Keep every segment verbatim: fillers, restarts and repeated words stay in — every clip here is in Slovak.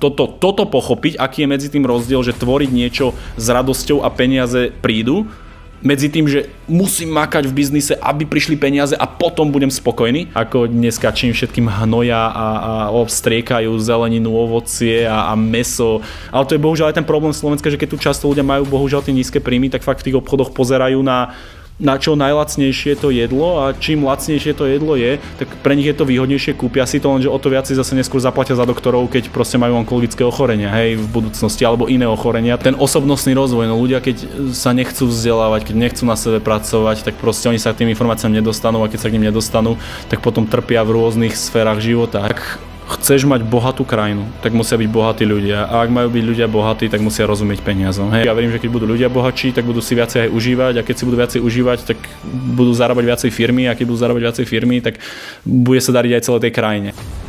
toto, toto pochopiť, aký je medzi tým rozdiel, že tvoriť niečo s radosťou a peniaze prídu, medzi tým, že musím makať v biznise, aby prišli peniaze a potom budem spokojný. Ako dneska čím všetkým hnoja a, a obstriekajú zeleninu, ovocie a, a mäso. Ale to je bohužiaľ aj ten problém Slovenska, že keď tu často ľudia majú bohužiaľ tie nízke príjmy, tak fakt v tých obchodoch pozerajú na na čo najlacnejšie to jedlo a čím lacnejšie to jedlo je, tak pre nich je to výhodnejšie, kúpia si to, lenže o to viac si zase neskôr zaplatia za doktorov, keď proste majú onkologické ochorenia, hej, v budúcnosti alebo iné ochorenia. Ten osobnostný rozvoj, no ľudia keď sa nechcú vzdelávať, keď nechcú na sebe pracovať, tak proste oni sa k tým informáciám nedostanú a keď sa k nim nedostanú, tak potom trpia v rôznych sférach života. Ak chceš mať bohatú krajinu, tak musia byť bohatí ľudia. A ak majú byť ľudia bohatí, tak musia rozumieť peniazom. Hej. Ja verím, že keď budú ľudia bohatší, tak budú si viacej aj užívať a keď si budú viacej užívať, tak budú zarábať viacej firmy a keď budú zarábať viacej firmy, tak bude sa dariť aj celej tej krajine.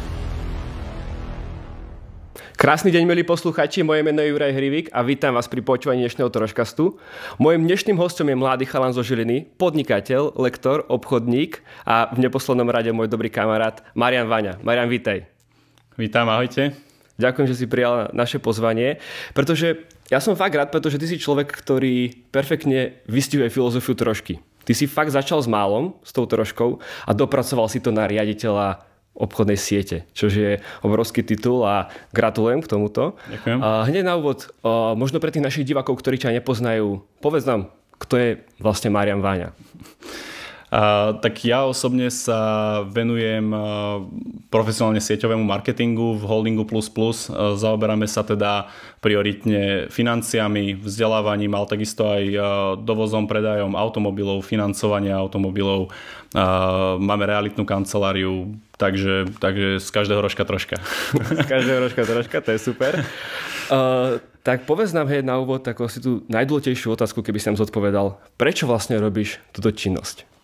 Krásny deň, milí posluchači, moje meno je Juraj Hrivik a vítam vás pri počúvaní dnešného Troškastu. Mojím dnešným hostom je mladý chalan zo Žiliny, podnikateľ, lektor, obchodník a v neposlednom rade môj dobrý kamarát Marian Vaňa. Marian, vítaj. Vítam, ahojte. Ďakujem, že si prijal naše pozvanie, pretože ja som fakt rád, pretože ty si človek, ktorý perfektne vystihuje filozofiu trošky. Ty si fakt začal s málom, s tou troškou a dopracoval si to na riaditeľa obchodnej siete, čo je obrovský titul a gratulujem k tomuto. Ďakujem. A hneď na úvod, možno pre tých našich divákov, ktorí ťa nepoznajú, povedz nám, kto je vlastne Marian Vaňa. Uh, tak ja osobne sa venujem uh, profesionálne sieťovému marketingu v holdingu Plus Plus. Uh, zaoberáme sa teda prioritne financiami, vzdelávaním, ale takisto aj uh, dovozom, predajom automobilov, financovania automobilov. Uh, máme realitnú kanceláriu, takže, takže z každého rožka troška. Z každého rožka troška, to je super. Uh, tak povedz nám hej na úvod takú si tú najdôležitejšiu otázku, keby si nám zodpovedal. Prečo vlastne robíš túto činnosť?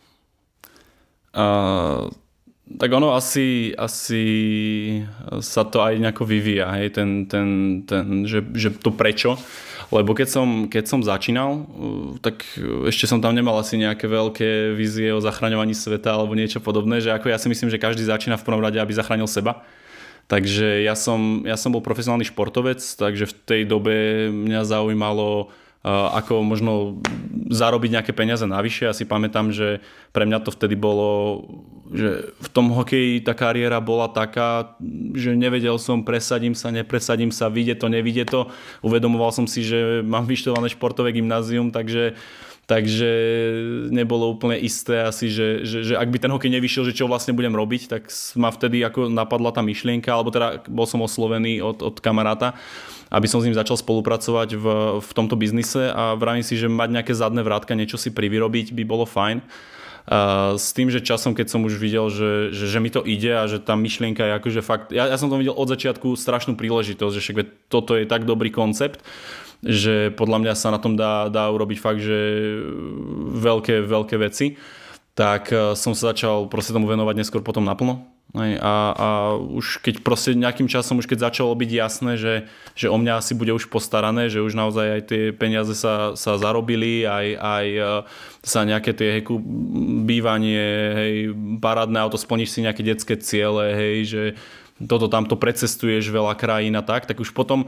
Uh, tak ono asi, asi sa to aj nejako vyvíja, hej, ten, ten, ten, že, že to prečo, lebo keď som, keď som začínal, tak ešte som tam nemal asi nejaké veľké vízie o zachraňovaní sveta alebo niečo podobné, že ako ja si myslím, že každý začína v prvom rade, aby zachránil seba. Takže ja som, ja som bol profesionálny športovec, takže v tej dobe mňa zaujímalo ako možno zarobiť nejaké peniaze navyše. Ja si pamätám, že pre mňa to vtedy bolo, že v tom hokeji tá kariéra bola taká, že nevedel som, presadím sa, nepresadím sa, vyjde to, nevyjde to. Uvedomoval som si, že mám vyštudované športové gymnázium, takže Takže nebolo úplne isté asi, že, že, že ak by ten hokej nevyšiel, že čo vlastne budem robiť, tak ma vtedy ako napadla tá myšlienka, alebo teda bol som oslovený od, od kamaráta, aby som s ním začal spolupracovať v, v tomto biznise a vravím si, že mať nejaké zadné vrátka, niečo si privyrobiť by bolo fajn. Uh, s tým, že časom, keď som už videl, že, že, že mi to ide a že tá myšlienka je akože fakt, ja, ja som to videl od začiatku strašnú príležitosť, že však toto je tak dobrý koncept, že podľa mňa sa na tom dá, dá urobiť fakt, že veľké, veľké veci, tak som sa začal proste tomu venovať neskôr potom naplno. A, a už keď proste nejakým časom, už keď začalo byť jasné, že, že o mňa asi bude už postarané, že už naozaj aj tie peniaze sa, sa zarobili, aj, aj sa nejaké tie hej, bývanie, hej, parádne auto, splníš si nejaké detské ciele, hej, že toto tamto precestuješ veľa krajín a tak, tak už potom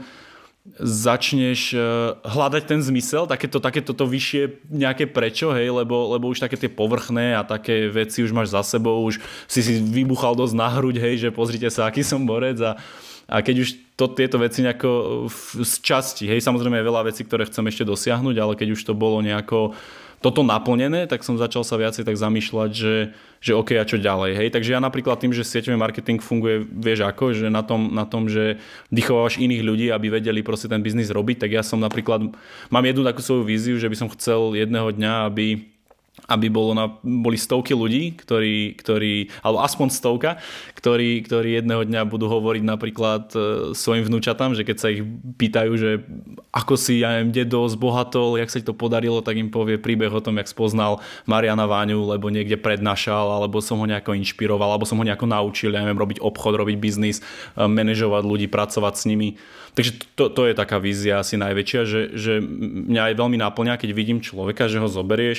začneš hľadať ten zmysel, takéto, takéto to vyššie nejaké prečo, hej, lebo, lebo už také tie povrchné a také veci už máš za sebou, už si si vybuchal dosť na hruď, hej, že pozrite sa, aký som borec a, a keď už to, tieto veci nejako v, z časti, hej, samozrejme je veľa vecí, ktoré chcem ešte dosiahnuť, ale keď už to bolo nejako toto naplnené, tak som začal sa viacej tak zamýšľať, že, že OK, a čo ďalej, hej. Takže ja napríklad tým, že sieťový marketing funguje, vieš ako, že na tom, na tom, že vychovávaš iných ľudí, aby vedeli proste ten biznis robiť, tak ja som napríklad, mám jednu takú svoju víziu, že by som chcel jedného dňa, aby aby bolo na, boli stovky ľudí, ktorí, ktorí, alebo aspoň stovka, ktorí, ktorí jedného dňa budú hovoriť napríklad e, svojim vnúčatám, že keď sa ich pýtajú, že ako si, ja neviem, dedo zbohatol, jak sa ti to podarilo, tak im povie príbeh o tom, jak spoznal Mariana Váňu, lebo niekde prednášal, alebo som ho nejako inšpiroval, alebo som ho nejako naučil, ja neviem, robiť obchod, robiť biznis, e, manažovať ľudí, pracovať s nimi. Takže to, to je taká vízia asi najväčšia, že, že mňa aj veľmi náplňa, keď vidím človeka, že ho zoberieš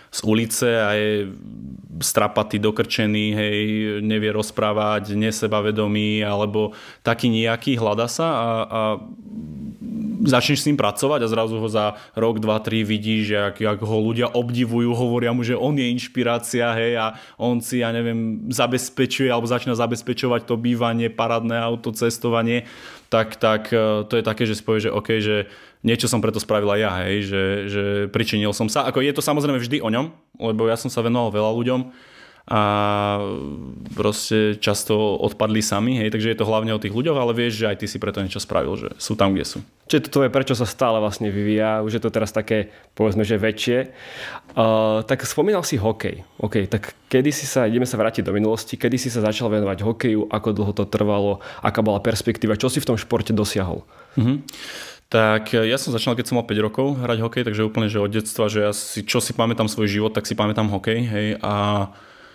z ulice a je strapatý, dokrčený, hej, nevie rozprávať, nesebavedomý alebo taký nejaký, hľada sa a, a začneš s ním pracovať a zrazu ho za rok, dva, tri vidíš, jak, jak ho ľudia obdivujú, hovoria mu, že on je inšpirácia, hej, a on si, ja neviem, zabezpečuje alebo začína zabezpečovať to bývanie, parádne auto, cestovanie, tak, tak to je také, že si povie, že OK, že niečo som preto spravila ja, hej, že, že pričinil som sa. Ako je to samozrejme vždy o ňom, lebo ja som sa venoval veľa ľuďom a proste často odpadli sami, hej, takže je to hlavne o tých ľuďoch, ale vieš, že aj ty si preto niečo spravil, že sú tam, kde sú. Čiže to tvoje prečo sa stále vlastne vyvíja, už je to teraz také, povedzme, že väčšie. Uh, tak spomínal si hokej. OK, tak kedy si sa, ideme sa vrátiť do minulosti, kedy si sa začal venovať hokeju, ako dlho to trvalo, aká bola perspektíva, čo si v tom športe dosiahol? Mhm. Tak ja som začal, keď som mal päť rokov hrať hokej, takže úplne, že od detstva, že ja si, čo si pamätám svoj život, tak si pamätám hokej, hej, a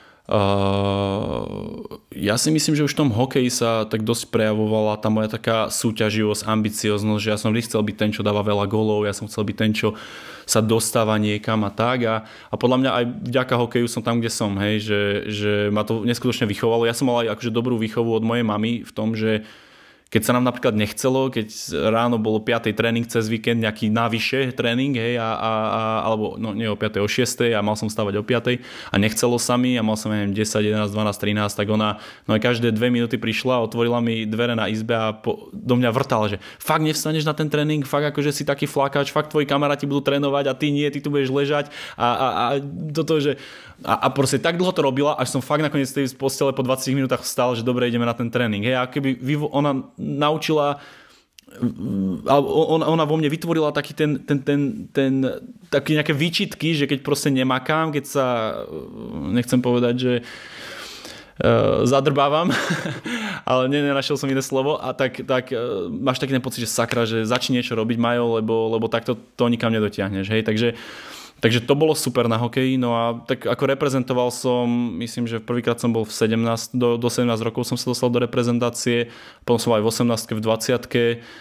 Uh, ja si myslím, že už v tom hokeji sa tak dosť prejavovala tá moja taká súťaživosť, ambicioznosť, že ja som vždy chcel byť ten, čo dáva veľa gólov, ja som chcel byť ten, čo sa dostáva niekam a tak a, a podľa mňa aj vďaka hokeju som tam, kde som, hej, že, že ma to neskutočne vychovalo. Ja som mal aj akože dobrú výchovu od mojej mamy v tom, že keď sa nám napríklad nechcelo, keď ráno bolo piatej tréning cez víkend, nejaký navyše tréning, hej, a, a, a, alebo no, nie o piatej, o šiestej a mal som stávať o piatej a nechcelo sa mi a mal som, neviem, desať, jedenásť, dvanásť, trinásť, tak ona no aj každé dve minúty prišla, otvorila mi dvere na izbe a po, do mňa vrtala, že fakt nevstaneš na ten tréning, fakt akože si taký flákač, fakt tvoji kamaráti budú trénovať a ty nie, ty tu budeš ležať a, a, a toto, že a, a proste tak dlho to robila, až som fakt nakoniec z postele po dvadsiatich minútach vstal, že dobre, ideme na ten tréning. Hej, a keby ona naučila, ona, ona vo mne vytvorila taký ten, ten, ten, ten taký nejaké výčitky, že keď proste nemakám, keď sa, nechcem povedať, že uh, zadrbávam, ale ne, nenašiel som iné slovo a tak, tak uh, máš taký ten pocit, že sakra, že začni niečo robiť, Majo, lebo, lebo takto to nikam nedotiahneš. Hej, takže Takže to bolo super na hokeji, no a tak ako reprezentoval som, myslím, že prvýkrát som bol v sedemnásť, do, do sedemnásť rokov som sa dostal do reprezentácie, potom som aj v osemnástke, v dvadsiatke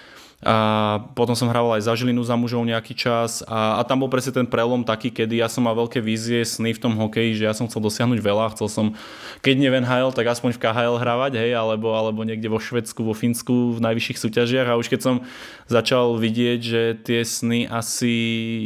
a potom som hrával aj za Žilinu za mužov nejaký čas a, a tam bol presne ten prelom taký, kedy ja som mal veľké vízie, sny v tom hokeji, že ja som chcel dosiahnuť veľa, chcel som, keď nie v en há el, tak aspoň v ká há el hrávať, hej, alebo, alebo niekde vo Švédsku, vo Fínsku, v najvyšších súťažiach a už keď som začal vidieť, že tie sny asi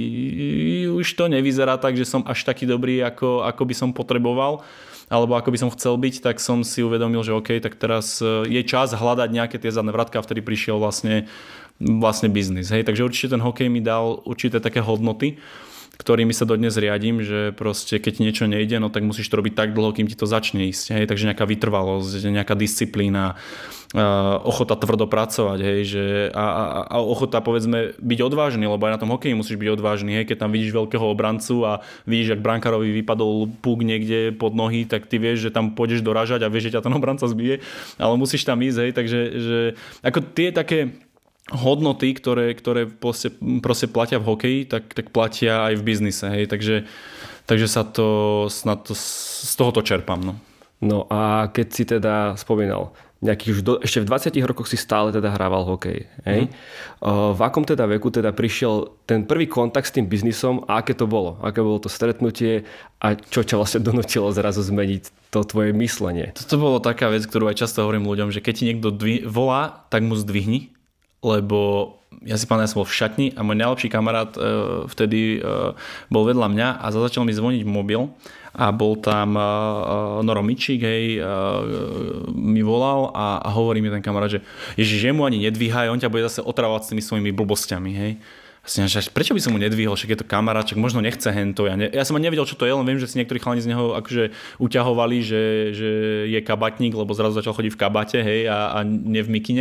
už to nevyzerá tak, že som až taký dobrý, ako, ako by som potreboval, alebo ako by som chcel byť, tak som si uvedomil, že OK, tak teraz je čas hľadať nejaké tie zadné vratka, vtedy prišiel vlastne vlastne biznis. Hej. Takže určite ten hokej mi dal určité také hodnoty, ktorými sa dodnes riadím, že proste keď niečo nejde, no tak musíš to robiť tak dlho, kým ti to začne ísť. Hej. Takže nejaká vytrvalosť, nejaká disciplína, ochota tvrdo pracovať, hej, že a, a, a ochota povedzme byť odvážny, lebo aj na tom hokeji musíš byť odvážny, hej, keď tam vidíš veľkého obrancu a vidíš, ak brankárovi vypadol puk niekde pod nohy, tak ty vieš, že tam pôjdeš doražať a vieš, že ťa ten obranca zbije, ale musíš tam ísť, hej, takže že, ako tie také hodnoty, ktoré, ktoré proste, proste platia v hokeji, tak, tak platia aj v biznise, hej, takže, takže sa to, snad to z tohoto čerpám, no. No a keď si teda spomínal, nejakých už do, ešte v dvadsiatich rokoch si stále teda hrával hokej, hej? Mm. Uh, v akom teda veku teda prišiel ten prvý kontakt s tým biznisom a aké to bolo? Aké bolo to stretnutie a čo ťa vlastne donútilo zrazu zmeniť to tvoje myslenie? Toto bolo taká vec, ktorú aj často hovorím ľuďom, že keď ti niekto dvi- volá, tak mu zdvihni, lebo ja si pamätám, ja som bol v šatni a môj najlepší kamarát e, vtedy e, bol vedľa mňa a začal mi zvoniť mobil a bol tam e, Noro Mičík, hej, e, mi volal a, a hovorí mi ten kamarát, že ježiš, že mu ani nedvíhaj, on ťa bude zase otravovať s tými svojimi blbosťami, hej. Že prečo by som mu nedvihol, však je to kamarát, však možno nechce hento. Ja, ne, ja som ani nevedel, čo to je, len viem, že si niektorí chalani z neho akože uťahovali, že, že je kabatník, lebo zrazu začal chodiť v kabate, hej, a, a nie v mikine.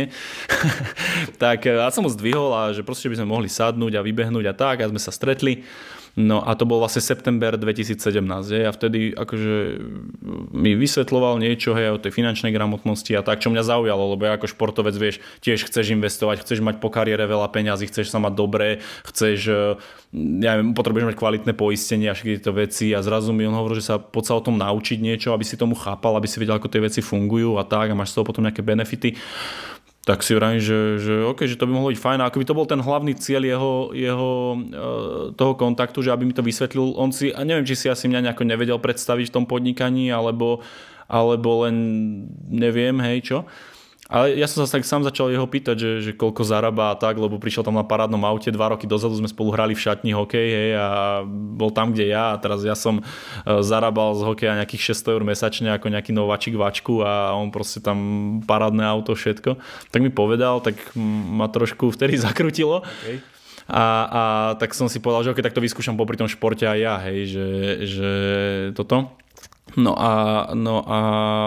Tak ja som ho zdvihol a že proste by sme mohli sadnúť a vybehnúť a tak a sme sa stretli. No a to bol vlastne september dvetisícsedemnásť, hej, a vtedy akože mi vysvetľoval niečo, hej, o tej finančnej gramotnosti a tak, čo mňa zaujalo, lebo ja ako športovec, vieš, tiež chceš investovať, chceš mať po kariére veľa peňazí, chceš sa mať dobré, chceš, ja neviem, potrebuješ mať kvalitné poistenie a všetky tieto veci a zrazu mi on hovoril, že sa poď sa o tom naučiť niečo, aby si tomu chápal, aby si vedel, ako tie veci fungujú a tak a máš z toho potom nejaké benefity. tak si vravím, že, že OK, že to by mohlo byť fajn. A akoby to bol ten hlavný cieľ jeho, jeho toho kontaktu, že aby mi to vysvetlil. On si, a neviem, či si asi mňa nejako nevedel predstaviť v tom podnikaní, alebo, alebo len neviem, hej, čo. Ale ja som sa tak sám začal jeho pýtať, že, že koľko zarába a tak, lebo prišiel tam na parádnom aute, dva roky dozadu sme spolu hrali v šatni hokej, hej, a bol tam, kde ja, a teraz ja som zarábal z hokeja nejakých šesťsto eur mesačne ako nejaký nováčik vačku a on proste tam parádne auto, všetko. Tak mi povedal, tak ma trošku vtedy zakrutilo. Okay. A, a tak som si povedal, že ok, tak to vyskúšam popri tom športe aj ja, hej, že, že toto. No a, no a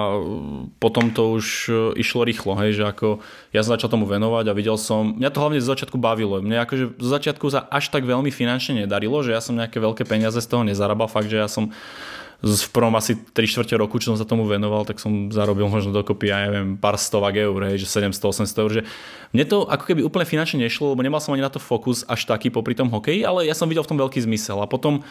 potom to už išlo rýchlo, hej, že ako ja som začal tomu venovať a videl som, mňa to hlavne z začiatku bavilo, mne akože z začiatku sa až tak veľmi finančne nedarilo, že ja som nejaké veľké peniaze z toho nezarábal, fakt, že ja som v prvom asi tri štvrte roku, čo som sa tomu venoval, tak som zarobil možno dokopy, ja neviem, pár stovák eur, hej, že sedemsto osemsto eur, že mne to ako keby úplne finančne nešlo, lebo nemal som ani na to fokus až taký popri tom hokeji, ale ja som videl v tom veľký zmysel a potom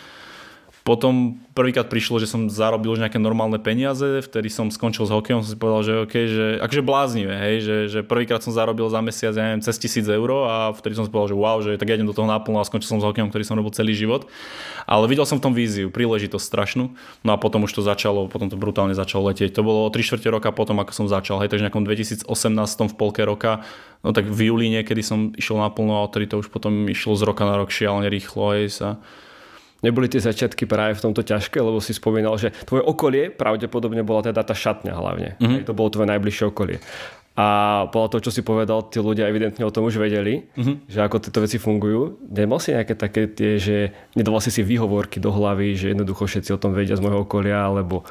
Potom prvýkrát prišlo, že som zarobil už nejaké normálne peniaze, vtedy som skončil s hokejom, som si povedal, že OK, že akože bláznivé, hej, že, že prvýkrát som zarobil za mesiac, ja neviem, cez tisíc eur a vtedy som si povedal, že wow, že tak ja idem do toho naplno a skončil som s hokejom, ktorý som robil celý život. Ale videl som v tom víziu, príležitosť strašnú, no a potom už to začalo, potom to brutálne začalo letieť. To bolo tri štvrte roka potom, ako som začal, hej, takže v nejakom dvetisícosemnásť v polke roka, no tak v júli niekedy som išiel naplno a odtedy to už potom išlo z roka na rok šialene rýchlo, hej, sa. Neboli tie začiatky práve v tomto ťažké, lebo si spomínal, že tvoje okolie pravdepodobne bola teda tá šatňa hlavne. Mm-hmm. To bolo tvoje najbližšie okolie. A podľa toho, čo si povedal, tí ľudia evidentne o tom už vedeli, mm-hmm. že ako tieto veci fungujú. Nemal si nejaké také tie, že nedával si si výhovorky do hlavy, že jednoducho všetci o tom vedia z môjho okolia, alebo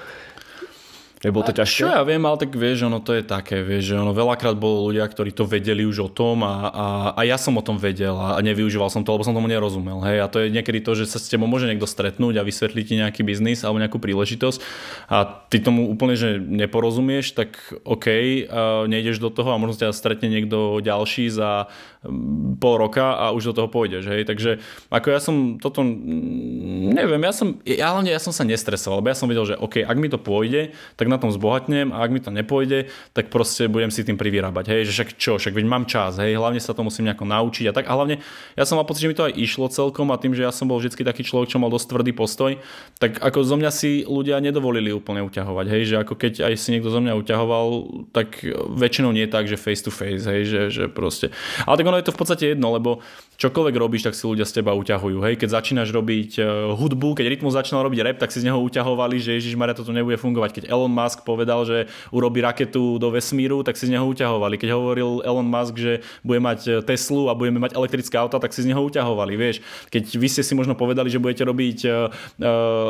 nebolo to ťažké? Čo ja viem, ale tak vieš, ono to je také, vieš, že ono veľakrát bolo ľudia, ktorí to vedeli už o tom a, a, a ja som o tom vedel a nevyužíval som to, lebo som tomu nerozumel, hej, a to je niekedy to, že sa s tebou môže niekto stretnúť a vysvetliť ti nejaký biznis alebo nejakú príležitosť a ty tomu úplne, že neporozumieš, tak OK, nejdeš do toho a možno ťa stretne niekto ďalší za pol roka a už do toho pôjdeš, hej, takže ako ja som toto, neviem, ja som, ja hlavne ja som sa nestresoval, lebo ja som vedel, že OK, ak mi to pôjde, tak na tom zbohatnem a ak mi to nepôjde, tak proste budem si tým privyrábať, hej, že však čo, však veď mám čas, hej, hlavne sa to musím nejako naučiť a tak, a hlavne ja som mal pocit, že mi to aj išlo celkom a tým, že ja som bol vždycky taký človek, čo mal dosť tvrdý postoj, tak ako zo mňa si ľudia nedovolili úplne uťahovať, hej, že ako keď aj si niekto zo mňa uťahoval, tak väčšinou nie tak, že face to face, hej, že, že proste, ale tak ono je to v podstate jedno, lebo čokoľvek robíš, tak si ľudia z teba uťahujú, hej, keď začínaš robiť hudbu, keď Rytmus začínal robiť rap, tak si z neho uťahovali, že Ježišmaria, toto nebude fungovať, keď Elon Musk povedal, že urobí raketu do vesmíru, tak si z neho uťahovali. Keď hovoril Elon Musk, že bude mať Teslu a budeme mať elektrické auta, tak si z neho uťahovali, vieš. Keď vy ste si možno povedali, že budete robiť uh, uh,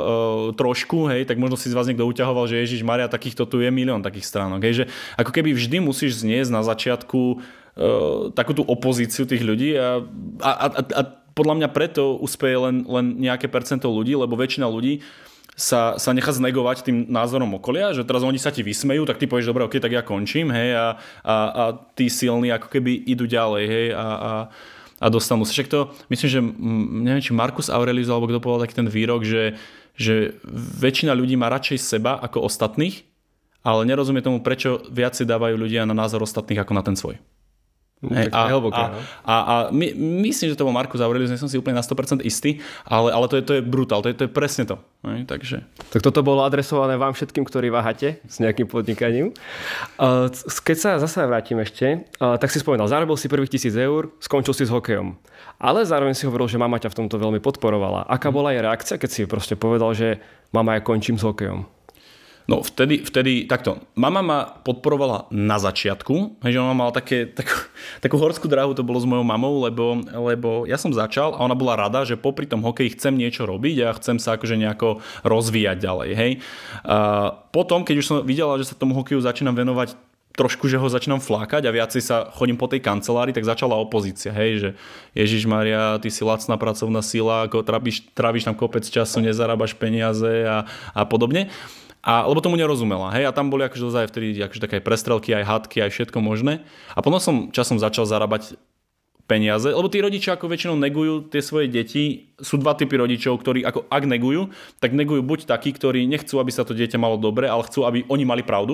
trošku, hej, tak možno si z vás niekto uťahoval, že Ježišmaria, takýchto tu je milión takých stránok, hej, že ako keby vždy musíš zniesť na začiatku uh, takú tú opozíciu tých ľudí a, a, a, a podľa mňa preto uspeje len, len nejaké percento ľudí, lebo väčšina ľudí sa, sa nechá znegovať tým názorom okolia, že teraz oni sa ti vysmejú, tak ty povieš, dobre, ok, tak ja končím, hej, a, a, a tí silní ako keby idú ďalej, hej, a, a, a dostanú sa. Však to, myslím, že neviem, či Marcus Aurelius, alebo kto povedal taký ten výrok, že, že väčšina ľudí má radšej seba ako ostatných, ale nerozumie tomu, prečo viac si dávajú ľudia na názor ostatných ako na ten svoj. Hey, a, hlboké, a, no? a, a my, myslím, že to bol Marcus Aurelius, nie som si úplne na sto percent istý, ale, ale to, je, to je brutál, to je, to je presne to. Hey, takže. Tak toto bolo adresované vám všetkým, ktorí váhate s nejakým podnikaním. Uh, keď sa zase vrátim ešte, uh, tak si spomenal, zarobil si prvých tisíc eur, skončil si s hokejom. Ale zároveň si hovoril, že mama ťa v tomto veľmi podporovala. Aká bola jej reakcia, keď si proste povedal, že mama, ja končím s hokejom? No vtedy, vtedy takto, mama ma podporovala na začiatku, že ona mala také, takú, takú horskú dráhu, to bolo s mojou mamou, lebo, lebo ja som začal a ona bola rada, že popri tom hokeji chcem niečo robiť a chcem sa akože nejako rozvíjať ďalej, hej. A potom, keď už som videla, že sa tomu hokeju začínam venovať trošku, že ho začínam flákať a viacej sa chodím po tej kancelárii, tak začala opozícia, hej, že Ježišmaria, ty si lacná pracovná sila, ako tráviš, tráviš tam kopec času, nezarábaš peniaze a, a podobne. A, lebo tomu nerozumela, hej, a tam boli akože dozaj vtedy akože také prestrelky, aj hádky, aj všetko možné. A potom som časom začal zarábať peniaze, lebo tí rodičia ako väčšinou negujú tie svoje deti. Sú dva typy rodičov, ktorí ako ak negujú, tak negujú buď takí, ktorí nechcú, aby sa to dieťa malo dobre, ale chcú, aby oni mali pravdu.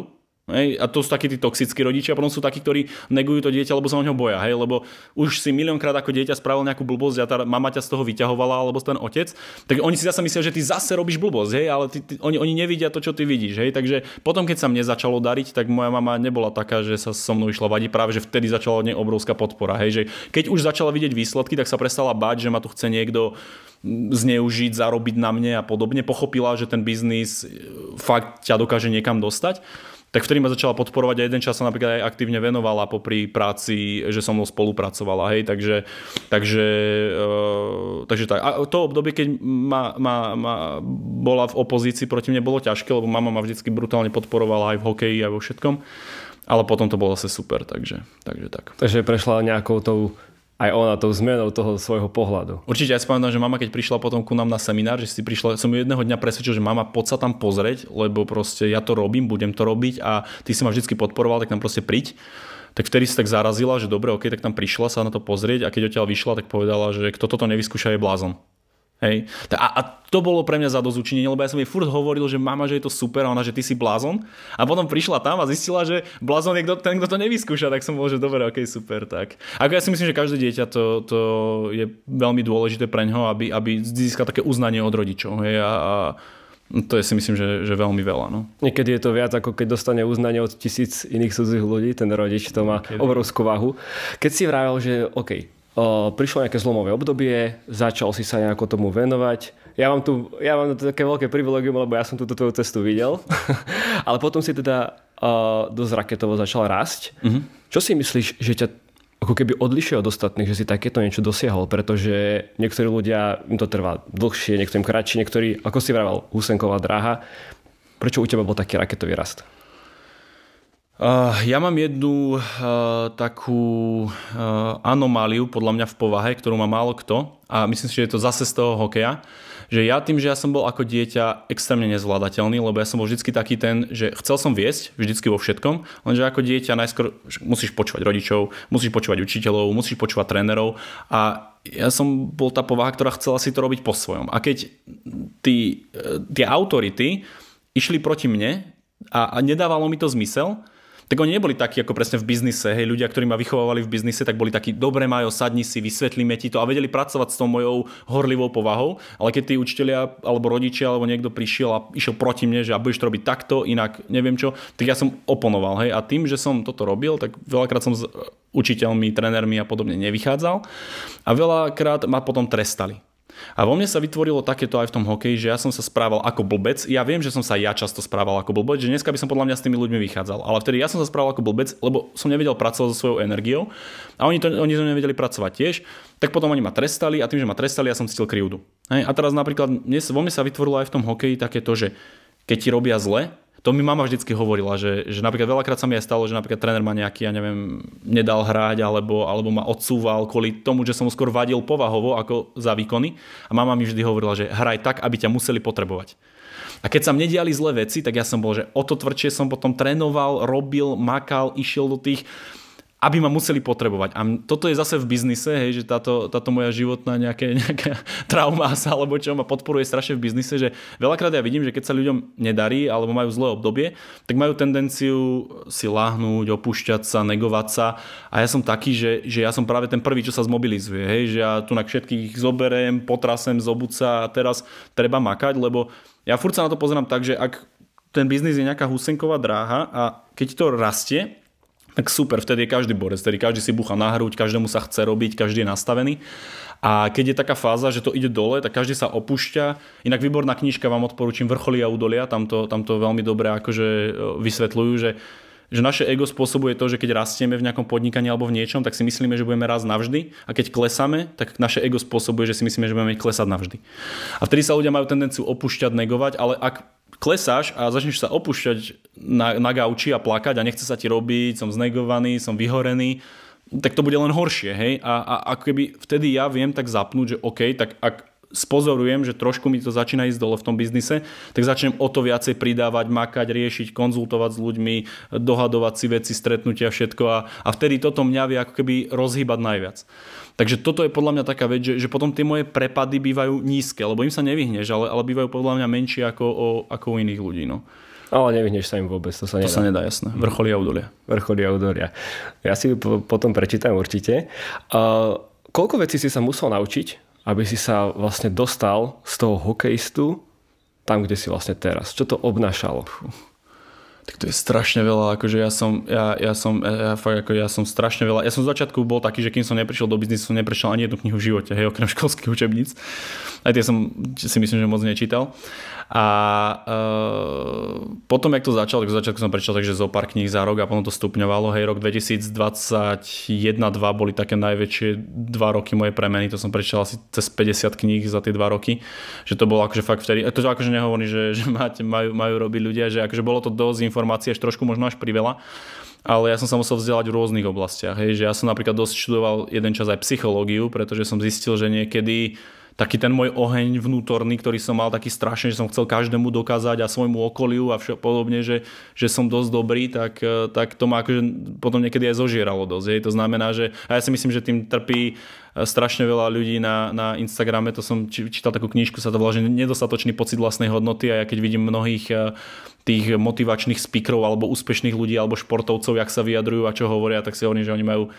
Hej, a to sú takí tí toxickí rodičia, a potom sú takí, ktorí negujú to dieťa, lebo sa o ňo boja, hej, lebo už si miliónkrát ako dieťa spravil nejakú blbosť a tá mama ťa z toho vyťahovala, alebo ten otec, tak oni si zase myslia, že ty zase robíš blbosť, hej, ale ty, ty, oni, oni nevidia to, čo ty vidíš, hej, takže potom, keď sa mne začalo dariť, tak moja mama nebola taká, že sa so mnou išla vadiť, práve že vtedy začala od nej obrovská podpora, hej, že keď už začala vidieť výsledky, tak sa prestala báť, že ma tu chce niekto zneužiť, zarobiť na mne a podobne, pochopila, že ten biznis fakt ťa dokáže niekam dostať. Tak vtedy ma začala podporovať a jeden čas sa napríklad aj aktívne venovala popri práci, že so mnou spolupracovala, hej, takže takže, uh, takže tak. A to obdobie, keď ma, ma, ma bola v opozícii proti mne, bolo ťažké, lebo mama ma vždycky brutálne podporovala aj v hokeji, aj vo všetkom, ale potom to bolo zase super, takže, takže tak. Takže prešla nejakou tou aj ona tou zmenou toho svojho pohľadu. Určite, ja si pamätám, že mama, keď prišla potom ku nám na seminár, že si prišla, som ju jedného dňa presvedčil, že mama, poď sa tam pozrieť, lebo proste ja to robím, budem to robiť a ty si ma vždycky podporoval, tak tam proste príď. Tak vtedy si tak zarazila, že dobre, ok, tak tam prišla sa na to pozrieť a keď odtiaľ vyšla, tak povedala, že kto toto nevyskúša, je blázon. Hej. A, a to bolo pre mňa zadozučinenie, lebo ja som jej furt hovoril, že mama, že je to super a ona, že ty si blázon. A potom prišla tam a zistila, že blázon je kto, ten, kto to nevyskúša, tak som bol, že dobre, ok, super. Tak. Ako ja si myslím, že každé dieťa to, to je veľmi dôležité pre ňoho, aby, aby získal také uznanie od rodičov. Hej. A, a to je si myslím, že, že veľmi veľa. No. Niekedy je to viac, ako keď dostane uznanie od tisíc iných cudzích ľudí, ten rodič, to má Niekedy. obrovskú váhu. Keď si vravel, že ok, O, prišlo nejaké zlomové obdobie, začal si sa nejako tomu venovať. Ja mám tu ja mám tu také veľké privilegium, lebo ja som túto tvoju cestu videl. Ale potom si teda o, dosť raketovo začal rásť. Mm-hmm. Čo si myslíš, že ťa ako keby odlišuje od ostatných, že si takéto niečo dosiahol? Pretože niektorí ľudia, im to trvá dlhšie, niektorým kratšie, niektorí, ako si vravel, Husenková dráha. Prečo u teba bol taký raketový rast? Uh, ja mám jednu uh, takú uh, anomáliu podľa mňa v povahe, ktorú má málo kto a myslím si, že je to zase z toho hokeja, že ja tým, že ja som bol ako dieťa extrémne nezvládateľný, lebo ja som bol vždycky taký ten, že chcel som viesť vždycky vo všetkom, lenže ako dieťa najskôr musíš počúvať rodičov, musíš počúvať učiteľov, musíš počúvať trénerov a ja som bol tá povaha, ktorá chcela si to robiť po svojom. A keď tí, tie autority išli proti mne a, a nedávalo mi to zmysel, tak oni neboli takí ako presne v biznise, hej, ľudia, ktorí ma vychovávali v biznise, tak boli takí, dobre Majo, sadni si, vysvetlíme ti to a vedeli pracovať s tou mojou horlivou povahou, ale keď tí učitelia alebo rodičia alebo niekto prišiel a išiel proti mne, že a budeš to robiť takto, inak neviem čo, tak ja som oponoval, hej, a tým, že som toto robil, tak veľakrát som s učiteľmi, trénermi a podobne nevychádzal a veľakrát ma potom trestali. A vo mne sa vytvorilo takéto aj v tom hokeji, že ja som sa správal ako blbec. Ja viem, že som sa ja často správal ako blbec, že dneska by som podľa mňa s tými ľuďmi vychádzal. Ale vtedy ja som sa správal ako blbec, lebo som nevedel pracovať so svojou energiou a oni to, oni to nevedeli pracovať tiež. Tak potom oni ma trestali a tým, že ma trestali, ja som cítil krivdu. Hej? A teraz napríklad dnes, vo mne sa vytvorilo aj v tom hokeji takéto, že keď ti robia zle, to mi mama vždycky hovorila, že, že napríklad veľakrát sa mi aj stalo, že napríklad tréner ma nejaký, ja neviem, nedal hrať alebo, alebo ma odsúval kvôli tomu, že som mu skôr vadil povahovo ako za výkony. A mama mi vždy hovorila, že hraj tak, aby ťa museli potrebovať. A keď sa mne diali zlé veci, tak ja som bol, že o to tvrdšie som potom trénoval, robil, makal, išiel do tých, aby ma museli potrebovať. A toto je zase v biznise, hej, že táto, táto moja životná nejaké, nejaká trauma alebo čo ma podporuje strašne v biznise, že veľakrát ja vidím, že keď sa ľuďom nedarí alebo majú zlé obdobie, tak majú tendenciu si láhnuť, opúšťať sa, negovať sa. A ja som taký, že, že ja som práve ten prvý, čo sa zmobilizuje. Hej, že ja tu na všetkých zoberiem, potrasem, zobúca a teraz treba makať, lebo ja furt sa na to pozerám tak, že ak ten biznis je nejaká Husenková dráha a keď to rastie, tak super, vtedy je každý borec, vtedy každý si búcha na hruď, každému sa chce robiť, každý je nastavený. A keď je taká fáza, že to ide dole, tak každý sa opúšťa. Inak výborná knižka, vám odporúčam, Vrcholy a údolia, tam to, tam to veľmi dobre akože vysvetľujú, že, že naše ego spôsobuje to, že keď rastieme v nejakom podnikaní alebo v niečom, tak si myslíme, že budeme rásť navždy. A keď klesáme, tak naše ego spôsobuje, že si myslíme, že budeme klesať navždy. A vtedy sa ľudia majú tendenciu opúšťať, negovať, ale ak klesáš a začneš sa opúšťať na, na gauči a plakať a nechce sa ti robiť, som znegovaný, som vyhorený, tak to bude len horšie, hej? A, a, a keby vtedy ja viem tak zapnúť, že OK, tak ak spozorujem, že trošku mi to začína ísť dole v tom biznise, tak začnem o to viacej pridávať, makať, riešiť, konzultovať s ľuďmi, dohadovať si veci, stretnutia, všetko a, a vtedy toto mňa vie ako keby rozhýbať najviac. Takže toto je podľa mňa taká vec, že, že potom tie moje prepady bývajú nízke, lebo im sa nevyhneš, ale, ale bývajú podľa mňa menšie ako, o, ako u iných ľudí. No. Ale nevyhneš sa im vôbec, to sa nedá. To sa nedá, jasné. Vrcholy a údolia. Vrcholy a údolia. Ja si po, potom prečítam určite. Uh, koľko vecí si sa musel naučiť, aby si sa vlastne dostal z toho hokejistu tam, kde si vlastne teraz? Čo to obnášalo? Tak to je strašne veľa, akože ja som, ja, ja som, ja, fakt, ako ja som strašne veľa, ja som z začiatku bol taký, že kým som neprišiel do biznisu, som neprešiel ani jednu knihu v živote, hej, okrem školských učebníc. Aj tie som si myslím, že moc nečítal. A e, potom, jak to začalo, tak v začiatku som prečítal takže zo pár kníh za rok a potom to stupňovalo. Hej, rok dvetisícdvadsaťjeden dva boli také najväčšie dva roky mojej premeny, to som prečítal asi cez päťdesiat kníh za tie dva roky. Že to bolo akože fakt vtedy, to akože nehovorí, že, že máte, majú, majú robiť ľudia, že akože bolo to dosť informácií, až trošku možno až priveľa. Ale ja som sa musel vzdelať v rôznych oblastiach. Hej, že ja som napríklad dosť študoval jeden čas aj psychológiu, pretože som zistil, že niekedy taký ten môj oheň vnútorný, ktorý som mal taký strašný, že som chcel každému dokázať a svojmu okoliu a však podobne, že, že som dosť dobrý, tak, tak to ma akože potom niekedy aj zožieralo dosť. Hej. To znamená, že a ja si myslím, že tým trpí strašne veľa ľudí na, na Instagrame, to som čítal takú knižku, sa to volá, že nedostatočný pocit vlastnej hodnoty a ja keď vidím mnohých tých motivačných speakerov alebo úspešných ľudí alebo športovcov, jak sa vyjadrujú a čo hovoria, tak si hovorím, že oni majú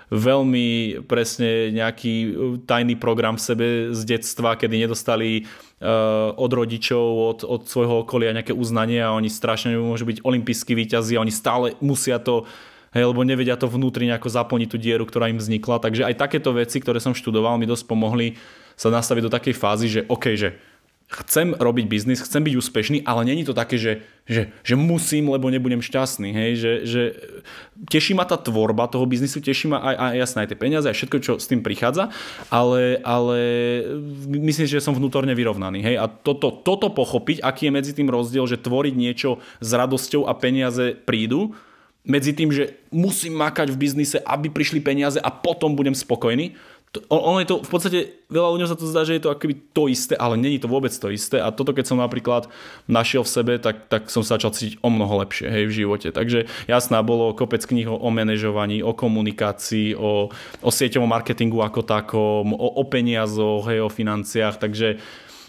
veľmi presne nejaký tajný program v sebe z detstva, kedy nedostali uh, od rodičov, od, od svojho okolia nejaké uznanie a oni strašne môžu byť olympijskí víťazi a oni stále musia to, hej, lebo nevedia to vnútri nejako zaplniť tú dieru, ktorá im vznikla. Takže aj takéto veci, ktoré som študoval, mi dosť pomohli sa nastaviť do takej fázy, že OK, že chcem robiť biznis, chcem byť úspešný, ale není to také, že, že, že musím, lebo nebudem šťastný. Hej? Že, že teší ma tá tvorba toho biznisu, teší ma aj, aj jasné, aj tie peniaze, aj všetko, čo s tým prichádza, ale, ale myslím, že som vnútorne vyrovnaný. Hej? A toto, toto pochopiť, aký je medzi tým rozdiel, že tvoriť niečo s radosťou a peniaze prídu, medzi tým, že musím makať v biznise, aby prišli peniaze a potom budem spokojný. Ono je to, v podstate veľa ľuďom sa to zdá, že je to akoby to isté, ale není to vôbec to isté a toto keď som napríklad našiel v sebe, tak, tak som sa začal cítiť o mnoho lepšie, hej, v živote. Takže jasná, bolo kopec kníh o manažovaní, o komunikácii, o, o sieťovom marketingu ako takom, o, o peniazoch, hej, o financiách, takže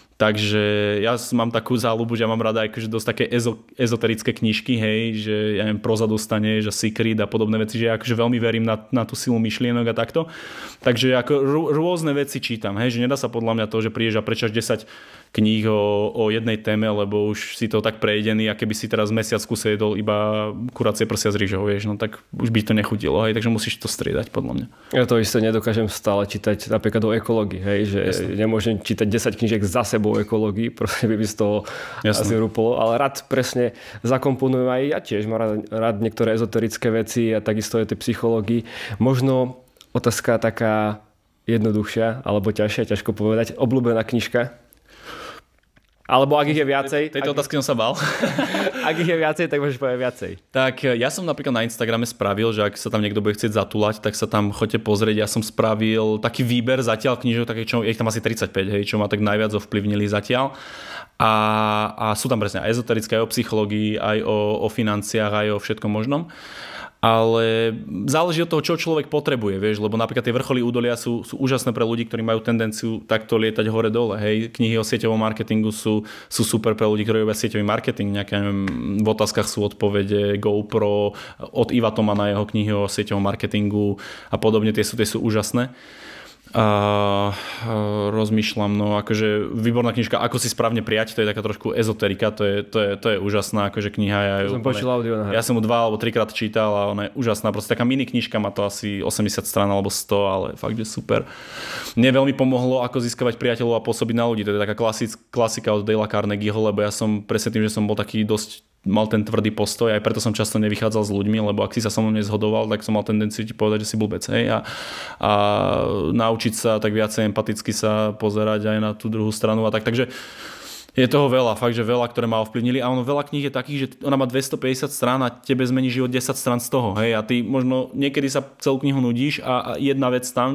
Takže ja mám takú záľubu, že ja mám rada akože dosť také ezo, ezoterické knižky, hej, že ja neviem, Proza dostane, že Secret a podobné veci, že ja akože veľmi verím na, na tú silu myšlienok a takto. Takže ako r- rôzne veci čítam, hej, že nedá sa podľa mňa to, že prídeš a prečítaš desať kníh o, o jednej téme, lebo už si to tak prejdený a keby si teraz mesiac kuse jedol iba kuracie prsia z rýžou, vieš, no tak už by to nechutilo, hej, takže musíš to striedať podľa mňa. Ja to isté nedokážem stále čítať napríklad o ekológii, hej, že Jasne. Nemôžem čítať desať knížiek za sebou o ekológii, proste by by z toho Jasne. asi rúpolo, ale rád presne zakomponujem aj ja tiež, mám rád, rád niektoré ezoterické veci a takisto aj tej psychológii. Možno otázka taká jednoduchšia, alebo ťažšia, ťažko povedať, obľúbená knižka? Alebo ak ich je viacej. Tejto otázky som sa bál. Ak ich je viacej, tak môžeš povedať viacej. Tak ja som napríklad na Instagrame spravil, že ak sa tam niekto bude chcieť zatúlať, tak sa tam choďte pozrieť. Ja som spravil taký výber zatiaľ knižok, také, čo, je ich tam asi tridsaťpäť, hej, čo ma tak najviac ovplyvnili zatiaľ. A, a sú tam presne aj ezoterické, aj o psychológii, aj o, o financiách, aj o všetkom možnom. Ale záleží od toho, čo človek potrebuje, vieš, lebo napríklad tie vrcholy údolia sú, sú úžasné pre ľudí, ktorí majú tendenciu takto lietať hore-dole, hej. Knihy o sieťovom marketingu sú, sú super pre ľudí, ktorí robia sieťový marketing, nejaké, neviem, v otázkach sú odpovede, GoPro, od Iva Toma na jeho knihy o sieťovom marketingu a podobne, tie sú, tie sú úžasné. A, a rozmýšľam, no akože výborná knižka Ako si správne prijať, to je taká trošku ezoterika, to je, to je, to je úžasná akože kniha. Ja, ju, som počul audio. Ja som mu dva alebo trikrát čítal a ona je úžasná, proste taká mini knižka, má to asi osemdesiat strán alebo sto, ale fakt, že super. Mne veľmi pomohlo Ako získavať priateľov a pôsobiť na ľudí, to je taká klasická klasika od Dale'a Carnegieho, lebo ja som presne tým, že som bol taký dosť mal ten tvrdý postoj, aj preto som často nevychádzal s ľuďmi, lebo ak si sa so mnou nezhodoval, tak som mal tendenciu ti povedať, že si blbec, hej, a, a naučiť sa tak viacej empaticky sa pozerať aj na tú druhú stranu a tak, takže je toho veľa, fakt, že veľa, ktoré ma ovplyvnili a ono veľa kníh je takých, že ona má dvestopäťdesiat strán a tebe zmení život desať strán z toho, hej, a ty možno niekedy sa celú knihu nudíš a, a jedna vec tam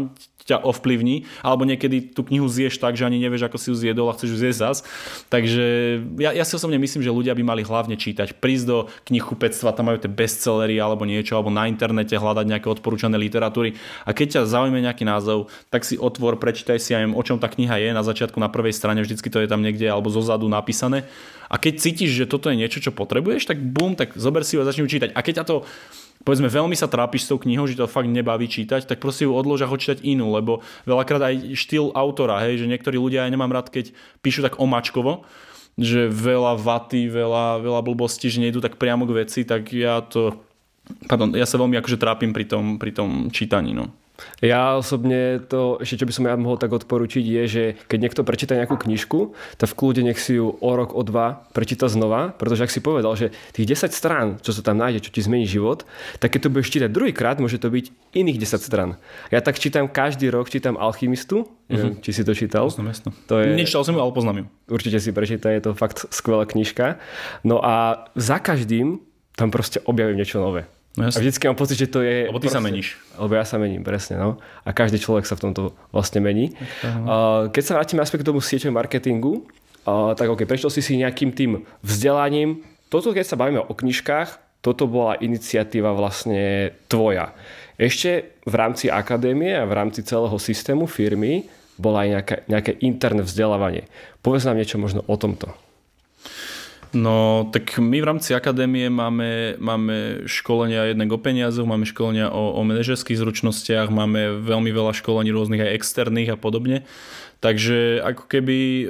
ťa ovplyvní, alebo niekedy tú knihu zješ tak, že ani nevieš, ako si ju zjedol a chceš ju zjesť zas. Takže ja, ja si osobne myslím, že ľudia by mali hlavne čítať. Prísť do knihkupectva, tam majú tie bestsellery alebo niečo, alebo na internete hľadať nejaké odporúčané literatúry. A keď ťa zaujíma nejaký názov, tak si otvor, prečítaj si aj o čom tá kniha je. Na začiatku na prvej strane vždycky to je tam niekde alebo zozadu napísané. A keď cítiš, že toto je niečo, čo potrebuješ, tak bum, tak zober si ju a začni čítať. A keď ťa to povedzme, veľmi sa trápiš s tou knihou, že to fakt nebaví čítať, tak proste ju odlož a choď čítať inú, lebo veľakrát aj štýl autora, hej, že niektorí ľudia, ja nemám rád, keď píšu tak omačkovo, že veľa vaty, veľa, veľa blbostí, že nejdu tak priamo k veci, tak ja to, pardon, ja sa veľmi akože trápim pri tom, pri tom čítaní, no. Ja osobne to, ešte čo by som ja mohol tak odporučiť, je, že keď niekto prečíta nejakú knižku, tak v kľude nech si ju o rok, o dva prečíta znova, pretože ak si povedal, že tých desať strán, čo sa tam nájde, čo ti zmení život, tak keď to budeš čítať druhýkrát, môže to byť iných desať strán. Ja tak čítam každý rok, čítam Alchymistu, neviem, uh-huh. či si to čítal. Poznám, jasno. To je... Nečítal som ju, ale poznám ju. Určite si prečítaj, je to fakt skvelá knižka. No a za každým tam proste objavím niečo nové. No, a vždycky mám pocit, že to je... Lebo ty proste, sa meníš. Lebo ja sa mením, presne. No. A každý človek sa v tomto vlastne mení. Uh, keď sa vrátime aspekt k tomu sieťovému marketingu, uh, tak ok, prešiel si si nejakým tým vzdelaním. Toto, keď sa bavíme o knižkách, toto bola iniciatíva vlastne tvoja. Ešte v rámci akadémie a v rámci celého systému firmy bola aj nejaké, nejaké interné vzdelávanie. Povedz nám niečo možno o tomto. No, tak my v rámci akadémie máme, máme školenia jednak o peniazoch, máme školenia o, o manažerských zručnostiach, máme veľmi veľa školení rôznych aj externých a podobne. Takže ako keby e,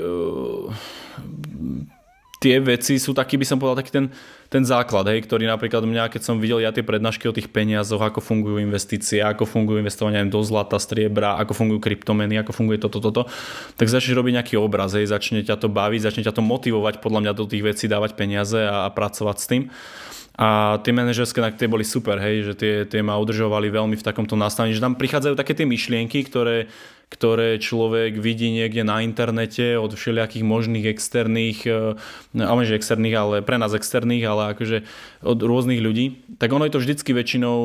tie veci sú taký, by som povedal, taký ten, ten základ, hej, ktorý napríklad mňa, keď som videl ja tie prednášky o tých peniazoch, ako fungujú investície, ako fungujú investovania do zlata, striebra, ako fungujú kryptomeny, ako funguje toto, toto, tak začneš robiť nejaký obraz, hej, začne ťa to baviť, začne ťa to motivovať podľa mňa do tých vecí dávať peniaze a, a pracovať s tým. A tie manažerské, tie boli super, hej, že tie, tie ma udržovali veľmi v takomto nastavení, že tam prichádzajú také tie myšlienky, ktoré ktoré človek vidí niekde na internete od všelijakých možných externých, ale že externých, ale pre nás externých, ale akože od rôznych ľudí, tak ono je to vždycky väčšinou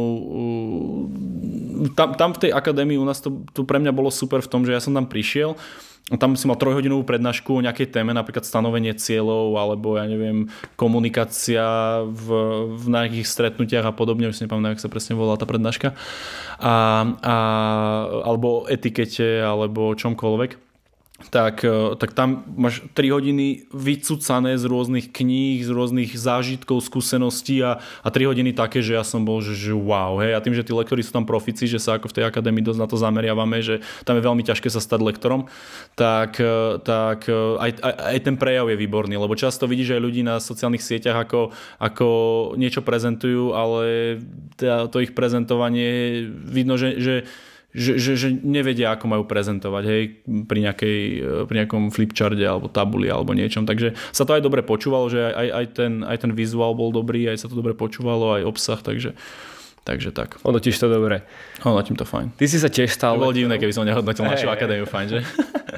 tam, tam v tej akadémii u nás to, to pre mňa bolo super v tom, že ja som tam prišiel. Tam si mal trojhodinovú prednášku o nejakej téme, napríklad stanovenie cieľov, alebo ja neviem, komunikácia v, v nejakých stretnutiach a podobne, už si nepamätám, ako sa presne volá tá prednáška, a, a, alebo o etikete, alebo čomkoľvek. Tak, tak tam máš tri hodiny vycucané z rôznych kníh, z rôznych zážitkov, skúseností a, a tri hodiny také, že ja som bol, že, že wow, hej. A tým, že tí lektori sú tam profici, že sa ako v tej akadémii dosť na to zameriavame, že tam je veľmi ťažké sa stať lektorom, tak, tak aj, aj, aj ten prejav je výborný, lebo často vidíš aj ľudí na sociálnych sieťach, ako, ako niečo prezentujú, ale to ich prezentovanie vidno, že, že Že, že, že nevedia, ako majú prezentovať, hej, pri, nejakej, pri nejakom flipcharde alebo tabuli alebo niečom. Takže sa to aj dobre počúvalo, že aj, aj, ten, aj ten vizuál bol dobrý, aj sa to dobre počúvalo, aj obsah, takže, takže tak. Hodnotíš to dobre. Hodnotím to fajn. Ty si sa tiež stal... To bolo divné, keby som nehodnotil našu hey, akadémiu, fajn, že?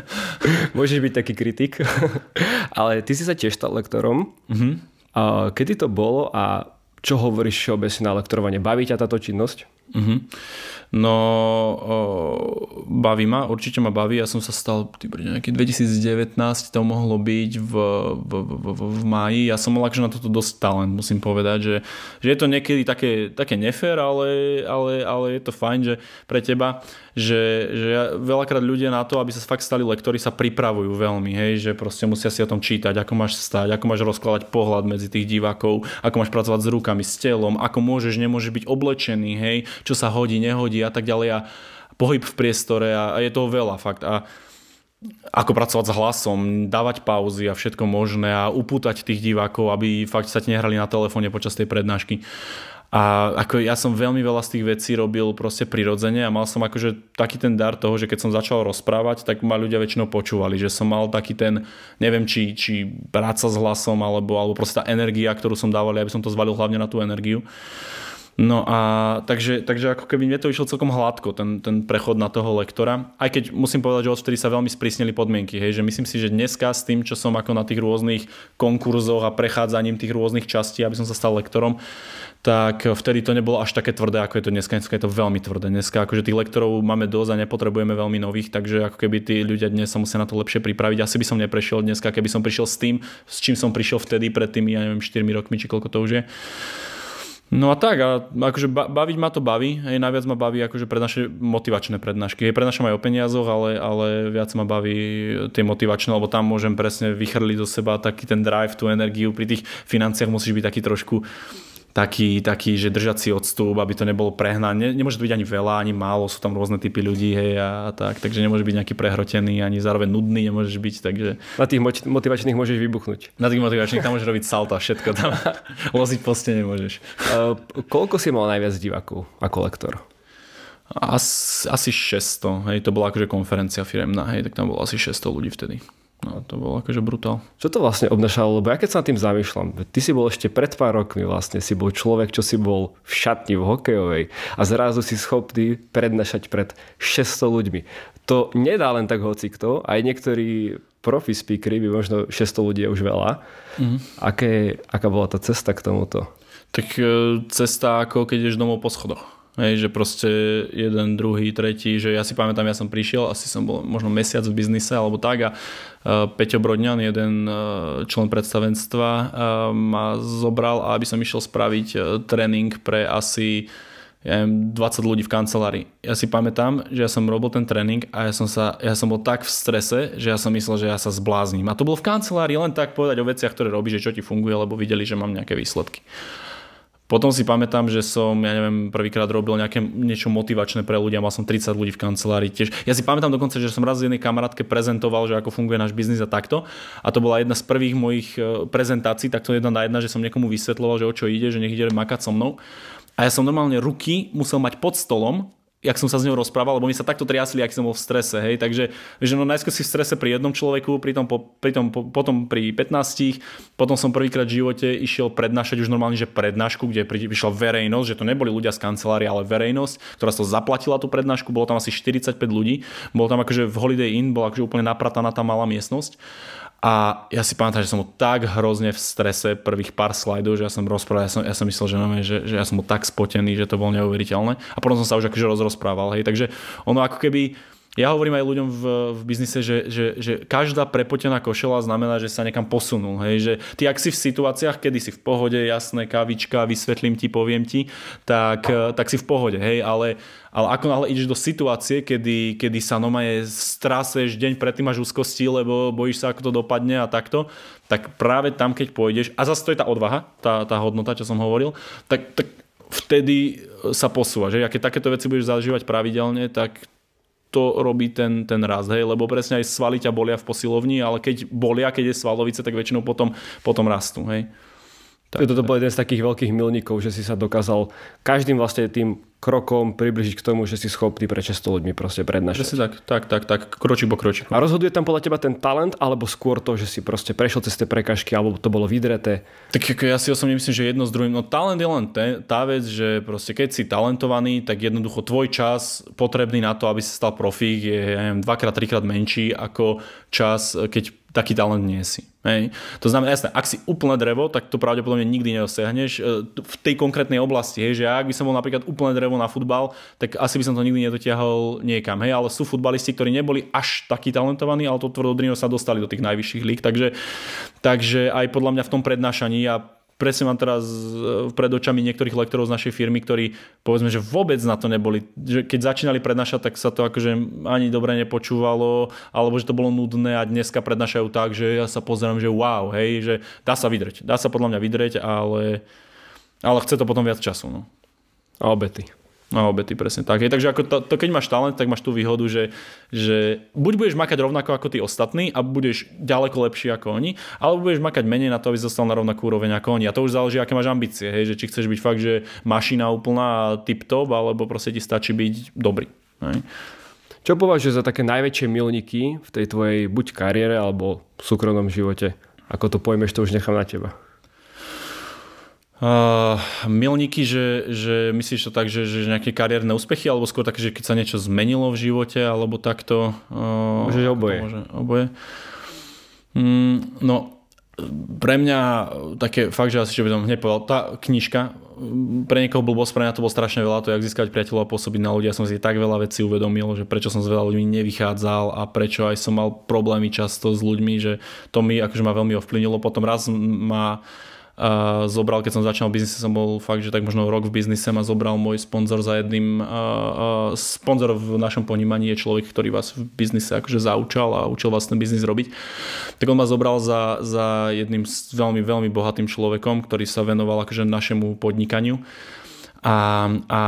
Môžeš byť taký kritik, ale ty si sa tiež stal lektorom. Uh-huh. A kedy to bolo a čo hovoríš všeobecne na lektorovanie? Baví ťa táto činnosť? Uh-huh. No, o, baví ma, určite ma baví. Ja som sa stal nejaký dvetisícdevätnásť, to mohlo byť v, v, v, v máji. Ja som mal akože na toto dosť talent, musím povedať, že, že je to niekedy také, také nefér, ale, ale, ale je to fajn, že pre teba, že, že ja, veľakrát ľudia na to, aby sa fakt stali lektori, sa pripravujú veľmi, hej, že proste musia si o tom čítať, ako máš stať, ako máš rozkladať pohľad medzi tých divákov, ako máš pracovať s rukami, s telom, ako môžeš, nemôžeš byť oblečený, hej, čo sa hodí, nehodí a tak ďalej a pohyb v priestore a, a je toho veľa fakt a ako pracovať s hlasom, dávať pauzy a všetko možné a upútať tých divákov, aby fakt sa ti nehrali na telefóne počas tej prednášky. A ako ja som veľmi veľa z tých vecí robil proste prirodzene a mal som akože taký ten dar toho, že keď som začal rozprávať, tak ma ľudia väčšinou počúvali, že som mal taký ten, neviem či, či práca s hlasom alebo, alebo proste tá energia, ktorú som dával, aby som to zvalil hlavne na tú energiu. No a takže, takže ako keby mne to išlo celkom hladko, ten, ten prechod na toho lektora. Aj keď musím povedať, že odvtedy sa veľmi sprísnili podmienky. Hej, že myslím si, že dneska s tým, čo som ako na tých rôznych konkurzoch a prechádzaním tých rôznych častí, aby som sa stal lektorom, tak vtedy to nebolo až také tvrdé, ako je to dneska. Dneska je to veľmi tvrdé. Dneska akože tých lektorov máme dosť a nepotrebujeme veľmi nových, takže ako keby tí ľudia dnes sa musia na to lepšie pripraviť. Asi by som neprešiel dneska, keby som prišiel s tým, s čím som prišiel vtedy pred tými, ja neviem, štyrmi rokmi, či koľko to už je. No a tak, a akože baviť ma to baví, hej, najviac ma baví akože prednášať motivačné prednášky. Hej, prednášam aj o peniazoch, ale, ale viac ma baví tie motivačné, lebo tam môžem presne vychrliť do seba taký ten drive, tú energiu. Pri tých financiách musíš byť taký trošku taký, taký, že držať si odstup, aby to nebolo prehnané. Nemôže to byť ani veľa, ani málo, sú tam rôzne typy ľudí, hej, a tak, takže nemôže byť nejaký prehrotený, ani zároveň nudný nemôžeš byť, takže... Na tých motivačných môžeš vybuchnúť. Na tých motivačných tam môžeš robiť salta, všetko tam. Loziť po stene môžeš. Uh, koľko si mal najviac divákov ako lektor? Asi, asi šesťsto, hej, to bola akože konferencia firemná, hej, tak tam bolo asi šesťsto ľudí vtedy. No, to bolo akože brutál. Čo to vlastne obnášalo? Lebo ja keď sa nad tým zamýšľam, ty si bol ešte pred pár rokmi vlastne, si bol človek, čo si bol v šatni, v hokejovej a zrazu si schopný prednášať pred šesťsto ľuďmi. To nedá len tak hocikto, aj niektorí profi speakery by možno šesťsto ľudí je už veľa. Mm-hmm. Aké, aká bola tá cesta k tomuto? Tak cesta ako keď ideš domov po schodoch. Hej, že proste jeden, druhý, tretí, že ja si pamätám, ja som prišiel, asi som bol možno mesiac v biznise alebo tak a uh, Peťo Brodňan, jeden uh, člen predstavenstva, uh, ma zobral, aby som išiel spraviť uh, tréning pre asi ja neviem, dvadsať ľudí v kancelárii. Ja si pamätám, že ja som robil ten tréning a ja som, sa, ja som bol tak v strese, že ja som myslel, že ja sa zblázním. A to bolo v kancelárii len tak povedať o veciach, ktoré robíš, že čo ti funguje, lebo videli, že mám nejaké výsledky. Potom si pamätám, že som, ja neviem, prvýkrát robil nejaké niečo motivačné pre ľudia, mal som tridsať ľudí v kancelárii tiež. Ja si pamätám dokonca, že som raz jednej kamarátke prezentoval, že ako funguje náš biznis a takto. A to bola jedna z prvých mojich prezentácií, takto jedna na jedna, že som niekomu vysvetľoval, že o čo ide, že nech ide makať so mnou. A ja som normálne ruky musel mať pod stolom, jak som sa s ňou rozprával, lebo mi sa takto triasli, ak som bol v strese, hej, takže že no najskôr si v strese pri jednom človeku, pri tom, pri tom, potom pri pätnástich, potom som prvýkrát v živote išiel prednášať už normálne, že prednášku, kde prišla verejnosť, že to neboli ľudia z kancelárie, ale verejnosť, ktorá to zaplatila tú prednášku, bolo tam asi štyridsaťpäť ľudí, bolo tam akože v Holiday Inn, bola akože úplne naprataná tá malá miestnosť. A ja si pamätám, že som bol tak hrozne v strese prvých pár slajdov, že ja som rozprával, ja som, ja som myslel, že, no, že, že ja som bol tak spotený, že to bolo neuveriteľné. A potom som sa už akože rozprával. Hej. Takže ono ako keby, ja hovorím aj ľuďom v, v biznise, že, že, že každá prepotená košela znamená, že sa niekam posunul. Hej. Že ty ak si v situáciách, kedy si v pohode, jasné, kávička, vysvetlím ti, poviem ti, tak, tak si v pohode. Hej. Ale, ale ako náhle ideš do situácie, kedy, kedy sa normálne straseš, deň predtým máš úzkosti, lebo bojíš sa, ako to dopadne a takto, tak práve tam, keď pôjdeš, a zase to je tá odvaha, tá, tá hodnota, čo som hovoril, tak, tak vtedy sa posúvaš. A keď takéto veci budeš zažívať pravidelne, tak to robí ten, ten rast, hej, lebo presne aj svaly ťa bolia v posilovni, ale keď bolia, keď je svalovice, tak väčšinou potom, potom rastú, hej. Tak, toto bol jeden z takých veľkých milníkov, že si sa dokázal každým vlastne tým krokom približiť k tomu, že si schopný pre šesťsto ľuďmi proste prednášať. Presne tak, tak, tak, tak, kročík po kročíku. A rozhoduje tam podľa teba ten talent, alebo skôr to, že si proste prešiel cez tie prekažky, alebo to bolo vydreté? Tak ja si osobne myslím, že jedno s druhým, no talent je len ten, tá vec, že proste keď si talentovaný, tak jednoducho tvoj čas potrebný na to, aby si stal profík, je ja neviem, dvakrát, trikrát menší ako čas, keď taký talent nie si. Hej. To znamená, jasné, ak si úplné drevo, tak to pravdepodobne nikdy nedosiahneš v tej konkrétnej oblasti. Hej, že ak by som bol napríklad úplné drevo na futbal, tak asi by som to nikdy nedotiahol niekam. Hej, ale sú futbalisti, ktorí neboli až takí talentovaní, ale to tvrdodrino sa dostali do tých najvyšších líg. Takže, takže aj podľa mňa v tom prednášaní ja presne mám teraz pred očami niektorých lektorov z našej firmy, ktorí povedzme, že vôbec na to neboli. Že keď začínali prednášať, tak sa to akože ani dobre nepočúvalo, alebo že to bolo nudné a dneska prednášajú tak, že ja sa pozerám, že wow, hej, že dá sa vydreť. Dá sa podľa mňa vydreť, ale, ale chce to potom viac času. No. A obety. No obety, presne tak. Je, takže ako to, to, keď máš talent, tak máš tú výhodu, že, že buď budeš makať rovnako ako tí ostatní a budeš ďaleko lepší ako oni, alebo budeš makať menej na to, aby zostal na rovnakú úroveň ako oni. A to už záleží, aké máš ambície. Hej? Že či chceš byť fakt, že mašina úplná tip-top, alebo proste ti stačí byť dobrý. Hej? Čo považuješ za také najväčšie milníky v tej tvojej buď kariére, alebo v súkromnom živote? Ako to pojmeš, to už nechám na teba. Uh, milníky, že, že myslíš to tak, že, že nejaké kariérne úspechy, alebo skôr také, že keď sa niečo zmenilo v živote, alebo takto? Uh, môže oboje. Môže, oboje. Mm, no, pre mňa také fakt, že asi čo by som hneď povedal, tá knižka, pre niekoho blbosť, pre mňa to bolo strašne veľa, to jak získať priateľov a pôsobiť na ľudí. Ja som si tak veľa vecí uvedomil, že prečo som s veľa ľuďmi nevychádzal a prečo aj som mal problémy často s ľuďmi, že to mi akože ma veľmi ovplyvnilo. Potom raz ma Uh, zobral, keď som začal v biznise, som bol fakt, že tak možno rok v biznise, ma zobral môj sponzor za jedným. Uh, uh, sponzor v našom ponímaní je človek, ktorý vás v biznise akože zaučal a učil vás ten biznis robiť. Tak on ma zobral za, za jedným veľmi, veľmi bohatým človekom, ktorý sa venoval akože našemu podnikaniu. A, a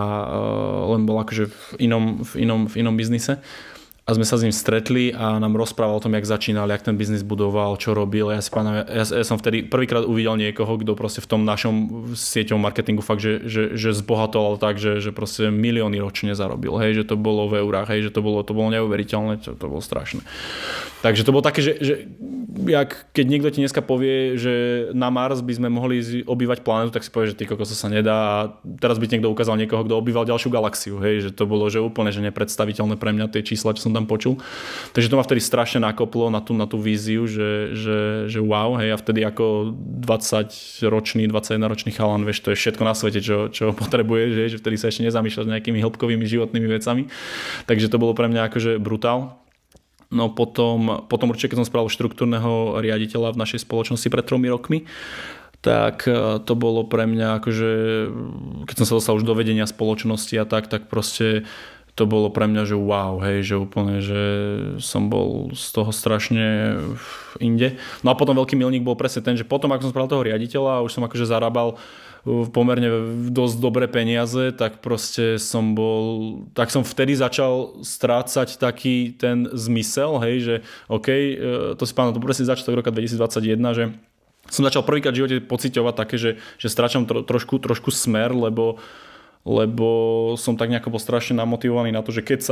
uh, len bol akože v inom, v inom, v inom biznise. A sme sa s ním stretli a nám rozprával o tom, jak začínal, jak ten biznis budoval, čo robil. Ja, si pána, ja, ja som vtedy prvýkrát uvidel niekoho, kto proste v tom našom sieťovom marketingu fakt, že, že, že zbohatol tak, že, že proste milióny ročne zarobil. Hej, že to bolo v eurách, hej, že to bolo, to bolo neuveriteľné, to, to bolo strašné. Takže to bolo také, že, že jak, keď niekto ti dneska povie, že na Mars by sme mohli obývať planetu, tak si povie, že ty kokos sa nedá. A teraz by ti niekto ukázal niekoho, kto obýval ďalšiu galaxiu. Hej, že to bolo že úplne že nepredstaviteľné pre mňa tie čísla, čo som tam počul. Takže to ma vtedy strašne nakoplo na tú, na tú víziu, že, že, že wow, hej, a vtedy ako dvadsaťročný, dvadsaťjedenročný chalan, vieš, to je všetko na svete, čo, čo potrebuješ, že, že vtedy sa ešte nezamýšľaš s nejakými hĺbkovými životnými vecami. Takže to bolo pre mňa akože brutál. No potom, potom určite, keď som spravil štruktúrneho riaditeľa v našej spoločnosti pred tromi rokmi, tak to bolo pre mňa akože, keď som sa dostal už do vedenia spoločnosti a tak, tak proste to bolo pre mňa, že wow, hej, že úplne, že som bol z toho strašne inde. No a potom veľký milník bol presne ten, že potom, ako som spravil toho riaditeľa a už som akože zarábal pomerne dosť dobré peniaze, tak proste som bol, tak som vtedy začal strácať taký ten zmysel, hej, že OK, to si pamätám, to presne začiatok roka dvetisícdvadsaťjeden, že som začal prvýkrát v živote pociťovať také, že, že stráčam tro, trošku, trošku smer, lebo lebo som tak nejako bol strašne namotivovaný na to, že keď sa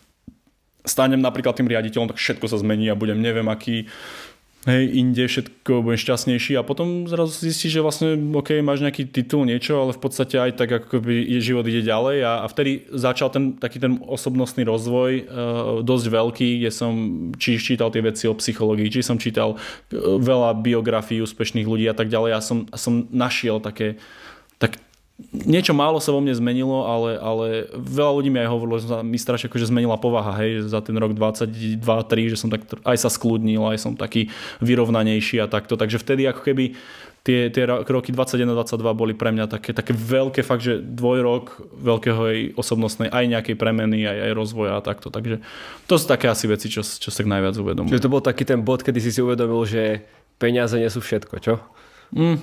stanem napríklad tým riaditeľom, tak všetko sa zmení a budem neviem aký, hej, inde, všetko budem šťastnejší a potom zrazu zistíš, že vlastne ok, máš nejaký titul, niečo, ale v podstate aj tak ako by život ide ďalej a, a vtedy začal ten taký ten osobnostný rozvoj uh, dosť veľký, kde som či čítal tie veci o psychológii, či som čítal veľa biografií úspešných ľudí a tak ďalej a som, a som našiel také tak niečo málo sa vo mne zmenilo, ale, ale veľa ľudí mi aj hovorilo, že sa mi strašne akože zmenila povaha, hej, za ten rok dvadsaťdva tri, že som tak aj sa skľudnil, aj som taký vyrovnanejší a takto. Takže vtedy ako keby tie, tie roky dvadsaťjeden dvadsaťdva boli pre mňa také, také veľké, fakt, že dvojrok veľkého aj osobnostnej, aj nejakej premeny, aj, aj rozvoja a takto. Takže to sú také asi veci, čo, čo sa najviac uvedomujú. Čiže to bol taký ten bod, kedy si si uvedomil, že peniaze nie sú všetko, čo? Mm.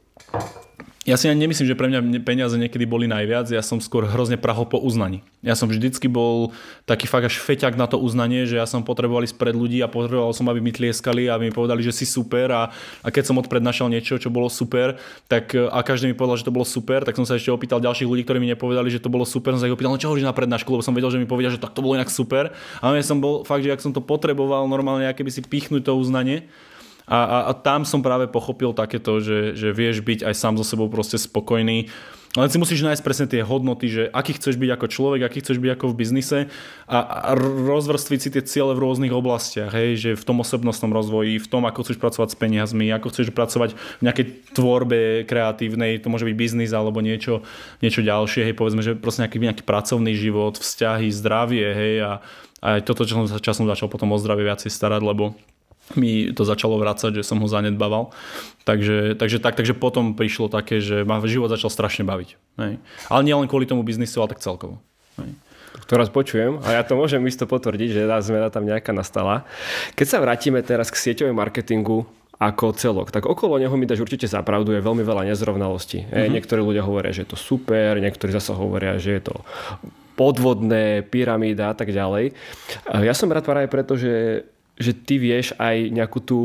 Ja si ani nemyslím, že pre mňa peniaze niekedy boli najviac, ja som skôr hrozne prahol po uznaní. Ja som vždycky bol taký fakt až feťak na to uznanie, že ja som potreboval ísť pred ľudí a potreboval som, aby mi tlieskali a aby mi povedali, že si super a, a keď som odprednášal niečo, čo bolo super, tak a každý mi povedal, že to bolo super, tak som sa ešte opýtal ďalších ľudí, ktorí mi nepovedali, že to bolo super, som sa ich opýtal, no čo hovoríš na prednášku, lebo som vedel, že mi povedia, že tak to bolo inak super. A ja som bol fakt, že ak som to potreboval normálne aké by si pichnúť to uznanie. A, a, a tam som práve pochopil takéto, že, že vieš byť aj sám so sebou proste spokojný. Ale si musíš nájsť presne tie hodnoty, že aký chceš byť ako človek, aký chceš byť ako v biznise a, a rozvrstviť si tie ciele v rôznych oblastiach. Hej? Že v tom osobnostnom rozvoji, v tom, ako chceš pracovať s peniazmi, ako chceš pracovať v nejakej tvorbe kreatívnej, to môže byť biznis alebo niečo, niečo ďalšie. Hej? Povedzme, že proste nejaký, nejaký pracovný život, vzťahy, zdravie. Hej? A, a aj toto, čo som sa časom začal potom o zdravie viacej starať, lebo mi to začalo vracať, že som ho zanedbával. Takže, takže, tak, takže potom prišlo také, že ma život začal strašne baviť. Hej. Ale nie len kvôli tomu biznisu, ale tak celkovo. Hej. To raz počujem a ja to môžem isto potvrdiť, že tá zmena tam nejaká nastala. Keď sa vrátime teraz k sieťovej marketingu ako celok, tak okolo neho mi dáš určite za pravdu, je veľmi veľa nezrovnalostí. Mm-hmm. Niektorí ľudia hovoria, že je to super, niektorí zasa hovoria, že je to podvodné, pyramída a tak ďalej. Ja som rád práve preto, že že ty vieš aj nejakú tú,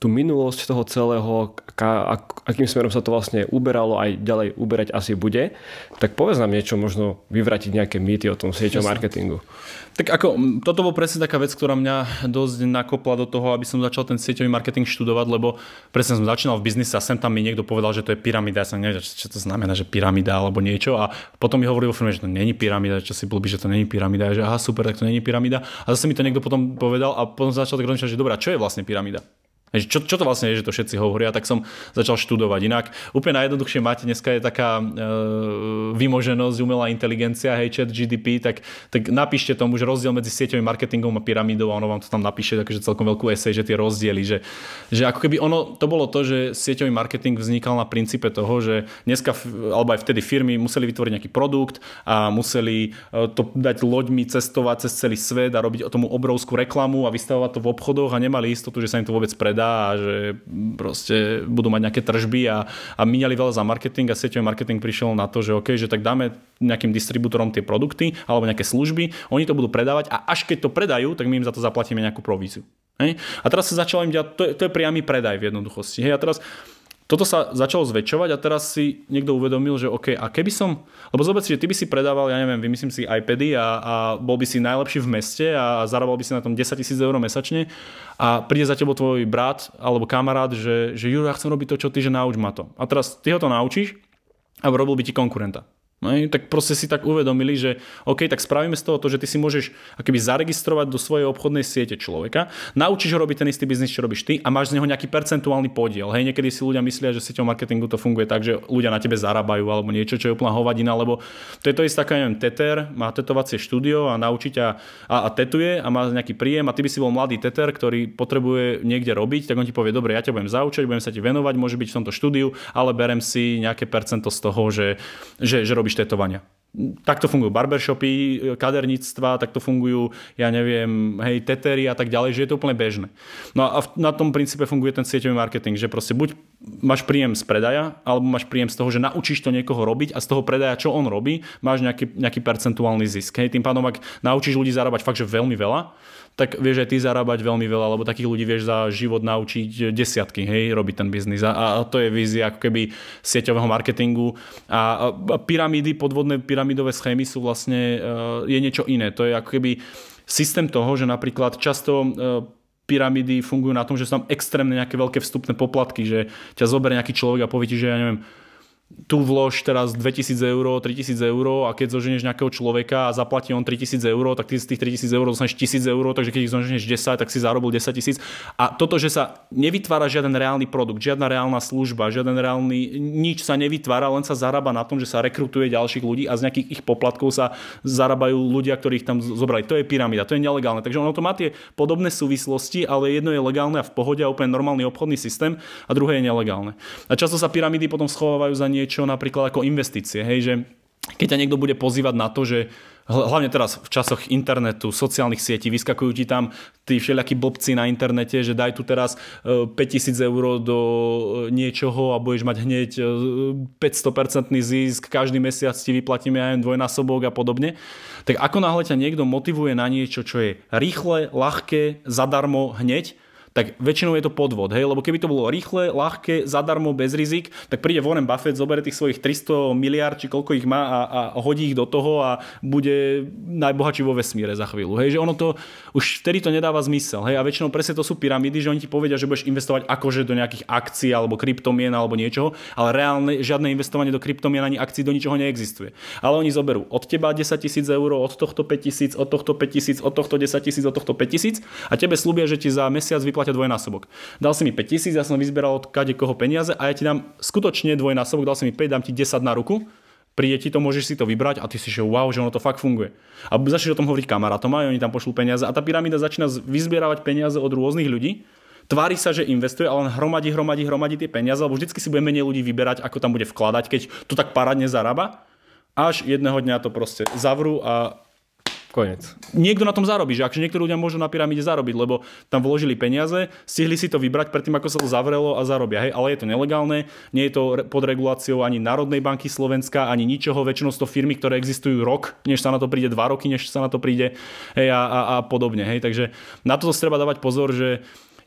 tú minulosť toho celého, akým smerom sa to vlastne uberalo, aj ďalej uberať asi bude, tak povedz nám niečo, možno vyvratiť nejaké mýty o tom sieťovom marketingu. Tak ako, toto bol presne taká vec, ktorá mňa dosť nakopla do toho, aby som začal ten sieťový marketing študovať, lebo presne som začínal v biznise a sem tam mi niekto povedal, že to je pyramída. Ja som nevedel, čo to znamená, že pyramída alebo niečo, a potom mi hovoril vo firme, že to není pyramída, čo si blbý, že to není pyramída, že aha, super, tak to není pyramída. A zase mi to niekto potom povedal a potom začal tak rozmýšľať, že dobrá, čo je vlastne pyramída? Čo, čo to vlastne je, že to všetci hovoria, tak som začal študovať. Inak úplne najjednoduchšie máte, dneska je taká e, vymoženosť, umelá inteligencia, hej, chat G D P, tak, tak napíšte tomu, že rozdiel medzi sieťovým marketingom a pyramídou, a ono vám to tam napíše, takže celkom veľkú esej, že tie rozdiely, že, že ako keby ono, to bolo to, že sieťový marketing vznikal na princípe toho, že dneska, alebo aj vtedy firmy museli vytvoriť nejaký produkt a museli to dať loďmi, cestovať cez celý svet a robiť o tomu obrovskú reklamu a vystavovať to v obchodoch a nemali istotu, že sa im to vôbec predá a že proste budú mať nejaké tržby a, a míňali veľa za marketing a sieťový marketing prišiel na to, že OK, že tak dáme nejakým distribútorom tie produkty alebo nejaké služby, oni to budú predávať a až keď to predajú, tak my im za to zaplatíme nejakú províziu. Hej? A teraz sa začalo im diať, to je, to je priamy predaj v jednoduchosti. Hej? A teraz toto sa začalo zväčšovať a teraz si niekto uvedomil, že OK, a keby som, lebo zober si, že ty by si predával, ja neviem, vymyslím si iPady a, a bol by si najlepší v meste a zarábal by si na tom desaťtisíc eur mesačne a príde za tebou tvoj brat alebo kamarát, že, že Juro, ja chcem robiť to, čo ty, že nauč ma to. A teraz ty ho to naučíš a robil by ti konkurenta. No, tak proste si tak uvedomili, že OK, tak spravíme z toho to, že ty si môžeš akoby zaregistrovať do svojej obchodnej siete človeka, naučíš ho robiť ten istý biznis, čo robíš ty a máš z neho nejaký percentuálny podiel. Hej, niekedy si ľudia myslia, že sieťovom marketingu to funguje tak, že ľudia na tebe zarábajú alebo niečo, čo je úplná hovadina, lebo to je to isté, taká, neviem, teter, má tetovacie štúdio a naučí ťa a, a tetuje a má nejaký príjem a ty by si bol mladý teter, ktorý potrebuje niekde robiť, tak on ti povie, dobre, ja ťa budem zaučať, budem sa ti venovať, môže byť v tomto štúdiu, ale berem si nejaké percento z toho, že, že, že robíš tetovania. Takto fungujú barbershopy, kaderníctva, takto fungujú, ja neviem, hej, tetery a tak ďalej, že je to úplne bežné. No a na tom princípe funguje ten sieťový marketing, že proste buď máš príjem z predaja, alebo máš príjem z toho, že naučíš to niekoho robiť a z toho predaja, čo on robí, máš nejaký, nejaký percentuálny zisk. Hej, tým pádom, ak naučíš ľudí zarábať fakt, že veľmi veľa, tak vieš aj ty zarábať veľmi veľa, lebo takých ľudí vieš za život naučiť desiatky, hej, robiť ten biznis. A, a to je vízia ako keby sieťového marketingu. A, a pyramídy, podvodné pyramidové schémy sú vlastne, uh, je niečo iné. To je ako keby systém toho, že napríklad často uh, pyramídy fungujú na tom, že sú tam extrémne nejaké veľké vstupné poplatky, že ťa zoberie nejaký človek a povie ti, že ja neviem, tu vlož teraz dvetisíc eur, tritisíc eur a keď zoženieš nejakého človeka a zaplatí on tritisíc eur, tak ty z tých tritisíc eur dostaneš tisíc eur, takže keď ich zoženieš desať, tak si zarobil desaťtisíc. A toto, že sa nevytvára žiaden reálny produkt, žiadna reálna služba, žiaden reálny, nič sa nevytvára, len sa zarába na tom, že sa rekrutuje ďalších ľudí a z nejakých ich poplatkov sa zarábajú ľudia, ktorých tam zobrali. To je pyramída, to je nelegálne. Takže ono to má tie podobné súvislosti, ale jedno je legálne a v pohode a úplne normálny obchodný systém a druhé je nelegálne. A často sa pyramídy potom schovávajú za niečo napríklad ako investície, hej, že keď ťa niekto bude pozývať na to, že hlavne teraz v časoch internetu, sociálnych sietí, vyskakujú ti tam tí všelijakí blbci na internete, že daj tu teraz päťtisíc eur do niečoho a budeš mať hneď päťsto percent zisk, každý mesiac ti vyplatíme aj dvojnásobok a podobne. Tak ako náhle ťa niekto motivuje na niečo, čo je rýchle, ľahké, zadarmo, hneď, tak väčšinou je to podvod, hej, lebo keby to bolo rýchle, ľahké, zadarmo, bez rizik, tak príde Warren Buffett, zoberie tých svojich tristo miliárd, či koľko ich má a, a hodí ich do toho a bude najbohatší vo vesmíre za chvíľu, hej, že ono to, už vtedy to nedáva zmysel, hej, a väčšinou presne to sú pyramídy, že oni ti povedia, že budeš investovať akože do nejakých akcií alebo kryptomien alebo niečoho, ale reálne žiadne investovanie do kryptomien ani akcií do ničoho neexistuje. Ale oni zoberú od teba desaťtisíc eur, od tohto päťtisíc, od tohto päťtisíc, od tohto desaťtisíc, od tohto päťtisíc a tebe sľubia, že ti za mesiac vyplatia dvojnásobok. Dal si mi päťtisíc, ja som vyzberal od kadekoho peniaze a ja ti dám skutočne dvojnásobok, dal si mi päť, dám ti desať na ruku, príde ti to, môžeš si to vybrať a ty si že wow, že ono to fakt funguje. A začneš o tom hovoriť kamarátom a oni tam pošlú peniaze a tá pyramída začína vyzbieravať peniaze od rôznych ľudí. Tvári sa, že investuje, ale len hromadí, hromadí, hromadí tie peniaze, lebo vždycky si bude menej ľudí vyberať, ako tam bude vkladať, keď to tak parádne zarába. Až jedného dňa to proste zavrú a koniec. Niekto na tom zarobí, že akže niektorí ľudia môžu na pyramíde zarobiť, lebo tam vložili peniaze, stihli si to vybrať predtým, ako sa to zavrelo a zarobia. Hej, ale je to nelegálne, nie je to pod reguláciou ani Národnej banky Slovenska, ani ničoho, väčšinou sú to firmy, ktoré existujú rok, než sa na to príde dva roky, než sa na to príde, hej, a, a, a podobne. Hej, takže na toto treba dávať pozor, že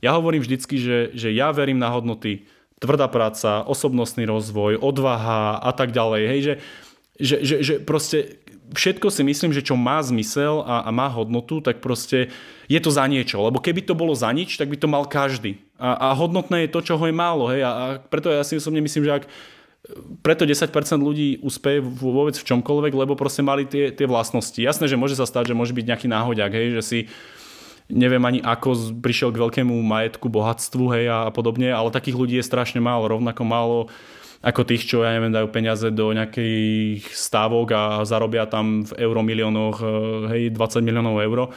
ja hovorím vždycky, že, že ja verím na hodnoty tvrdá práca, osobnostný rozvoj, odvaha a tak ďalej. Hej, že, že, že, že proste všetko si myslím, že čo má zmysel a, a má hodnotu, tak proste je to za niečo. Lebo keby to bolo za nič, tak by to mal každý. A, a hodnotné je to, čo ho je málo. Hej? A, a preto ja si osobne myslím, že ak preto desať percent ľudí úspeje vôbec v čomkoľvek, lebo proste mali tie, tie vlastnosti. Jasné, že môže sa stať, že môže byť nejaký náhoďak, hej? Že si neviem ani ako prišiel k veľkému majetku, bohatstvu, hej, a podobne, ale takých ľudí je strašne málo, rovnako málo ako tých, čo ja neviem, dajú peniaze do nejakých stávok a zarobia tam v euromiliónoch, hej, dvadsať miliónov eur.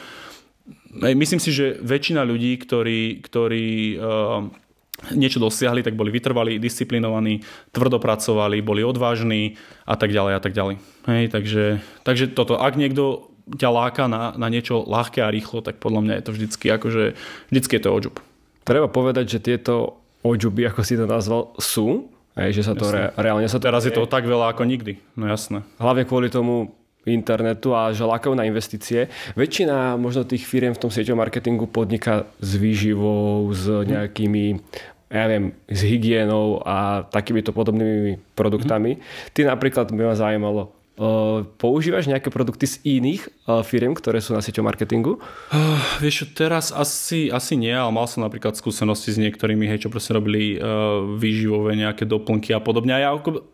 Myslím si, že väčšina ľudí, ktorí, ktorí uh, niečo dosiahli, tak boli vytrvalí, disciplinovaní, tvrdopracovali, boli odvážni a tak ďalej a tak ďalej. Hej, takže, takže toto, ak niekto ťa láka na, na niečo ľahké a rýchlo, tak podľa mňa je to vždycky, akože vždycky je to odžub. Treba povedať, že tieto odžuby, ako si to nazval, sú, aj, že sa to re, reálne sa to... Teraz je to tak veľa ako nikdy, no jasné. Hlavne kvôli tomu internetu a že lákajú na investície. Väčšina možno tých firiem v tom sieťovom marketingu podniká s výživou, s nejakými, ja neviem, s hygienou a takýmito podobnými produktami. Mm. Ty napríklad by ma zaujímalo, Uh, používaš nejaké produkty z iných uh, firiem, ktoré sú na sieťovom marketingu? Uh, vieš, teraz asi, asi nie, ale mal som napríklad skúsenosti s niektorými, hej, čo proste robili uh, výživové nejaké doplnky a podobne. A ja,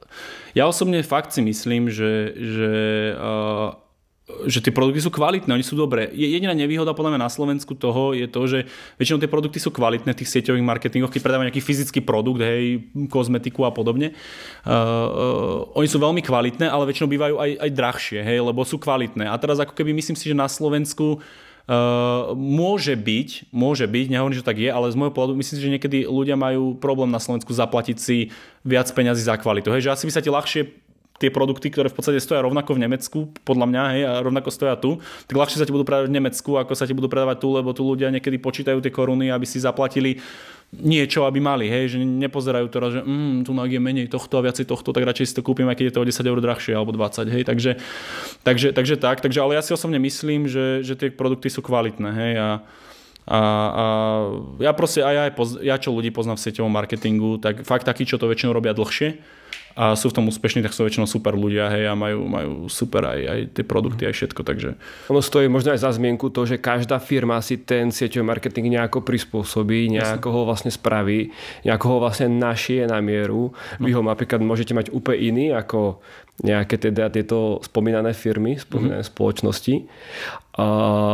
ja osobne fakt si myslím, že, že, uh, že tie produkty sú kvalitné, oni sú dobré. Jediná nevýhoda podľa mňa na Slovensku toho je to, že väčšinou tie produkty sú kvalitné v tých sieťových marketingoch, keď predávajú nejaký fyzický produkt, hej, kozmetiku a podobne. Uh, uh, oni sú veľmi kvalitné, ale väčšinou bývajú aj, aj drahšie, hej, lebo sú kvalitné. A teraz ako keby myslím si, že na Slovensku Uh, môže byť, môže byť, nehovorím, že tak je, ale z môjho pohľadu myslím si, že niekedy ľudia majú problém na Slovensku zaplatiť si viac peňazí za kvalitu. Hej, že asi by sa ti ľahšie tie produkty, ktoré v podstate stoja rovnako v Nemecku, podľa mňa, hej, a rovnako stoja tu, tak ľahšie sa ti budú predávať v Nemecku, ako sa ti budú predávať tu, lebo tu ľudia niekedy počítajú tie koruny, aby si zaplatili niečo, aby mali, hej, že nepozerajú teraz, že mm, tu je menej tohto a viacej tohto, tak radšej si to kúpim, aj keď je to o desať eur drahšie alebo dvadsať, hej, takže, takže, takže tak, takže, ale ja si osobne myslím, že, že tie produkty sú kvalitné, hej, a A, a ja proste, aj ja, ja čo ľudí poznám v sieťovom marketingu, tak fakt takí, čo to väčšinou robia dlhšie a sú v tom úspešní, tak sú väčšinou super ľudia, hej, a majú, majú super aj, aj tie produkty, aj všetko, takže... Ono stojí možno aj za zmienku to, že každá firma si ten sieťový marketing nejako prispôsobí, nejako ho vlastne spraví, nejako ho vlastne našije na mieru. Vy ho napríklad môžete mať úplne iný, ako nejaké teda tieto spomínané firmy, spomínané mm-hmm. spoločnosti. A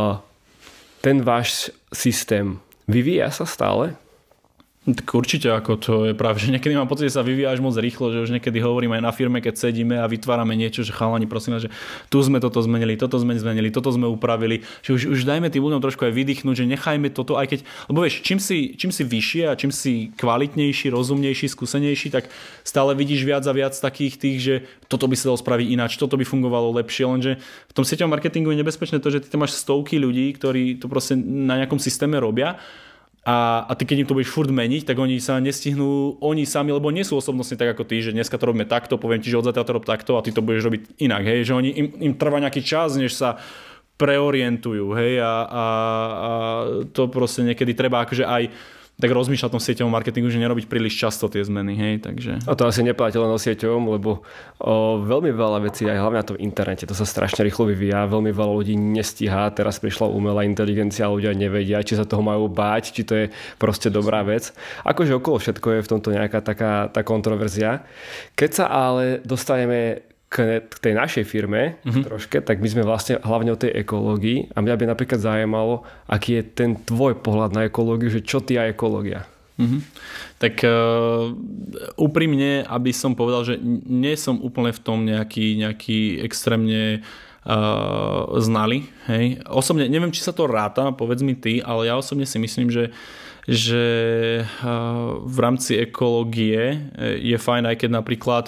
ten váš systém vyvíja sa stále? Tak určite, ako to je práve, že niekedy mám pocit, že sa vyvíja až moc rýchlo, že už niekedy hovorím aj na firme, keď sedíme a vytvárame niečo, že chalani, prosím vás, že tu sme toto zmenili, toto sme zmenili, toto sme upravili, že už, už dajme tým ľuďom trošku aj vydýchnuť, že nechajme toto, aj keď, lebo vieš, čím si, čím si vyššie a čím si kvalitnejší, rozumnejší, skúsenejší, tak stále vidíš viac a viac takých tých, že toto by sa dalo spraviť ináč, toto by fungovalo lepšie, lenže v tom sieťovom marketingu je nebezpečné to, že ty tam máš stovky ľudí, ktorí to proste na nejakom systéme robia. A, a ty keď im to budeš furt meniť, tak oni sa nestihnú oni sami, lebo nie sú osobnostne tak ako ty, že dneska to robíme takto, poviem ti, že od zajtra to rob takto a ty to budeš robiť inak, hej, že oni, im, im trvá nejaký čas, než sa preorientujú, hej, a, a, a to proste niekedy treba akože aj tak rozmýšľať o tom sieťovom marketingu, že nerobiť príliš často tie zmeny, hej, takže... A to asi neplatí len o sieťovom, lebo o, veľmi veľa vecí, aj hlavne na tom internete, to sa strašne rýchlo vyvíja, veľmi veľa ľudí nestíha, teraz prišla umelá inteligencia, ľudia nevedia, či sa toho majú báť, či to je proste dobrá vec. Akože okolo všetko je v tomto nejaká taká tá kontroverzia. Keď sa ale dostaneme k tej našej firme mm-hmm. troške, tak my sme vlastne hlavne o tej ekológii a mňa by napríklad zaujímalo, aký je ten tvoj pohľad na ekológiu, že čo ty a ekológia? Mm-hmm. Tak uh, úprimne, aby som povedal, že nie som úplne v tom nejaký, nejaký extrémne uh, znalý. Hej. Osobne, neviem, či sa to ráta, povedz mi ty, ale ja osobne si myslím, že že uh, v rámci ekológie je fajn, aj keď napríklad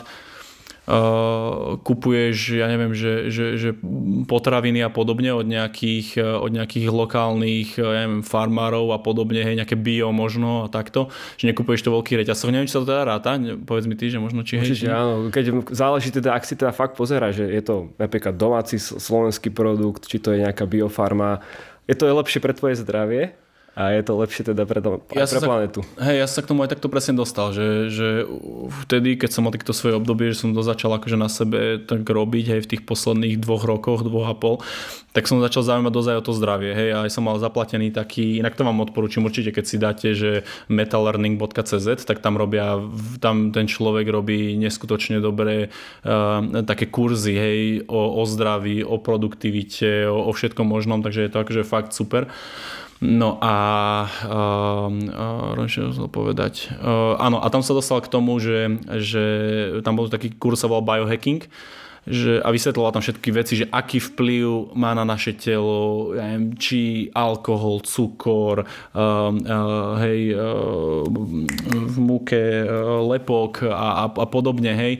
Uh, kupuješ, ja neviem, že, že, že potraviny a podobne od nejakých, od nejakých lokálnych, ja neviem, farmárov a podobne, hej, nejaké bio možno a takto, že nekupuješ to veľký reťazok. Neviem, či sa to teda ráta, povedz mi ty, že možno či hej. Určite, áno, keď záleží teda, ak si teda fakt pozerá, že je to napríklad domáci slovenský produkt, či to je nejaká biofarma, je to lepšie pre tvoje zdravie, A je to lepšie teda pre, to, ja pre planetu. Sa, hej, ja sa k tomu aj takto presne dostal, že, že vtedy, keď som mal takto svoje obdobie, že som to začal akože na sebe tak robiť, hej, v tých posledných dvoch rokoch, dvoch a pol, tak som začal zaujímať dosť o to zdravie, hej, a aj som mal zaplatený taký, inak to vám odporúčam určite, keď si dáte, že metallearning bodka cé zet, tak tam robia, tam ten človek robí neskutočne dobré uh, také kurzy, hej, o, o zdraví, o produktivite, o, o všetkom možnom, takže je to akože fakt super. No a uh, uh, čo som povedať, uh, áno, a tam sa dostal k tomu, že, že tam bol taký kurz, sa volal biohacking, že, a vysvetloval tam všetky veci, že aký vplyv má na naše telo, ja neviem, či alkohol, cukor, uh, uh, hej, uh, v múke, uh, lepok a, a, a podobne, hej.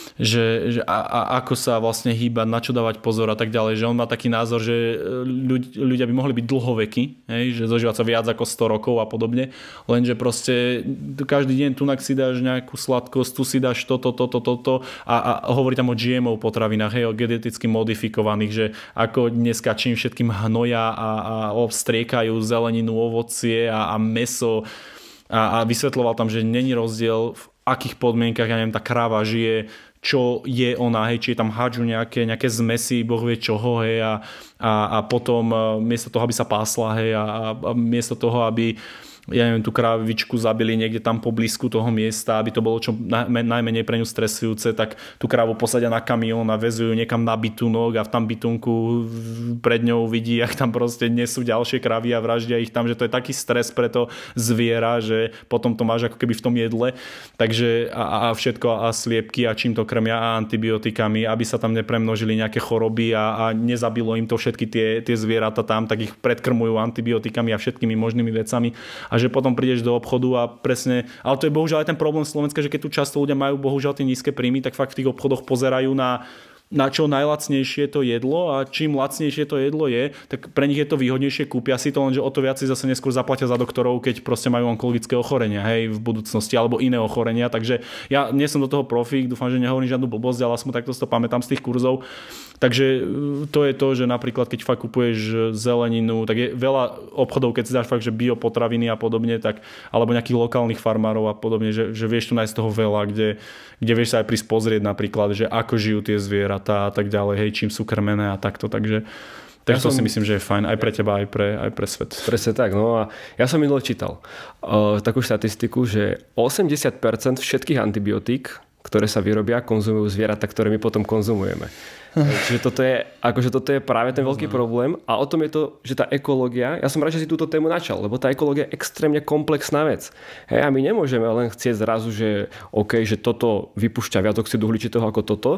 Že, že a, a ako sa vlastne hýbať, na čo dávať pozor a tak ďalej, že on má taký názor, že ľudia, ľudia by mohli byť dlhoveky, hej, že dožívať sa viac ako sto rokov a podobne, lenže proste každý deň tunak si dáš nejakú sladkosť, tu si dáš toto, toto, toto a, a hovorí tam o gé em ó potravinách, hej, o geneticky modifikovaných, že ako dneska čím všetkým hnoja a, a obstriekajú zeleninu, ovocie a, a mäso a, a vysvetloval tam, že není rozdiel v akých podmienkach, ja neviem, tá kráva žije, čo je ona, hej, či je tam hádžu nejaké, nejaké zmesy, boh vie čoho, hej, a, a, a potom miesto toho, aby sa pásla, hej, a, a miesto toho, aby ja neviem, tú krávičku zabili niekde tam po blízku toho miesta, aby to bolo čo najmenej pre ňu stresujúce, tak tú krávu posadia na kamión a vezujú niekam na bytunok a v tam bytunku pred ňou vidí, jak tam proste nesú ďalšie krávy a vraždia ich tam, že to je taký stres pre to zviera, že potom to máš ako keby v tom jedle. Takže a, a všetko a sliepky a čím to krmia a antibiotikami, aby sa tam nepremnožili nejaké choroby a, a nezabilo im to všetky tie, tie zvieratá tam, tak ich predkrmujú antibiotikami a všetkými možnými vecami. A že potom prídeš do obchodu a presne, ale to je bohužiaľ aj ten problém Slovenska, že keď tu často ľudia majú bohužiaľ tie nízke príjmy, tak fakt v tých obchodoch pozerajú na na čo najlacnejšie to jedlo a čím lacnejšie to jedlo je, tak pre nich je to výhodnejšie, kúpia si to, lenže o to viac si zase neskôr zaplatia za doktorov, keď proste majú onkologické ochorenia, hej, v budúcnosti alebo iné ochorenia, takže ja nie som do toho profík, dúfam, že nehovorím žiadnu blbosť, ale aspoň takto si to pamätám z tých kurzov. Takže to je to, že napríklad keď fakt kupuješ zeleninu, tak je veľa obchodov, keď si dáš fakt, že biopotraviny a podobne, tak, alebo nejakých lokálnych farmárov a podobne, že, že vieš tu nájsť toho veľa, kde, kde vieš sa aj prísť pozrieť napríklad, že ako žijú tie zvieratá a tak ďalej, hej, čím sú krmené a takto, takže tak ja to som, si myslím, že je fajn aj pre teba, aj pre, aj pre svet. Presne tak, no a ja som minule čítal uh, takú štatistiku, že osemdesiat percent všetkých antibiotík, ktoré sa vyrobia, konzumujú zvieratá, ktoré my potom konzumujeme. Čiže toto je, akože toto je práve ten veľký problém a o tom je to, že tá ekológia, ja som rád, že si túto tému načal, lebo tá ekológia je extrémne komplexná vec. Hej, a my nemôžeme len chcieť zrazu, že OK, že toto vypúšťa viac oxidu uhličitého ako toto,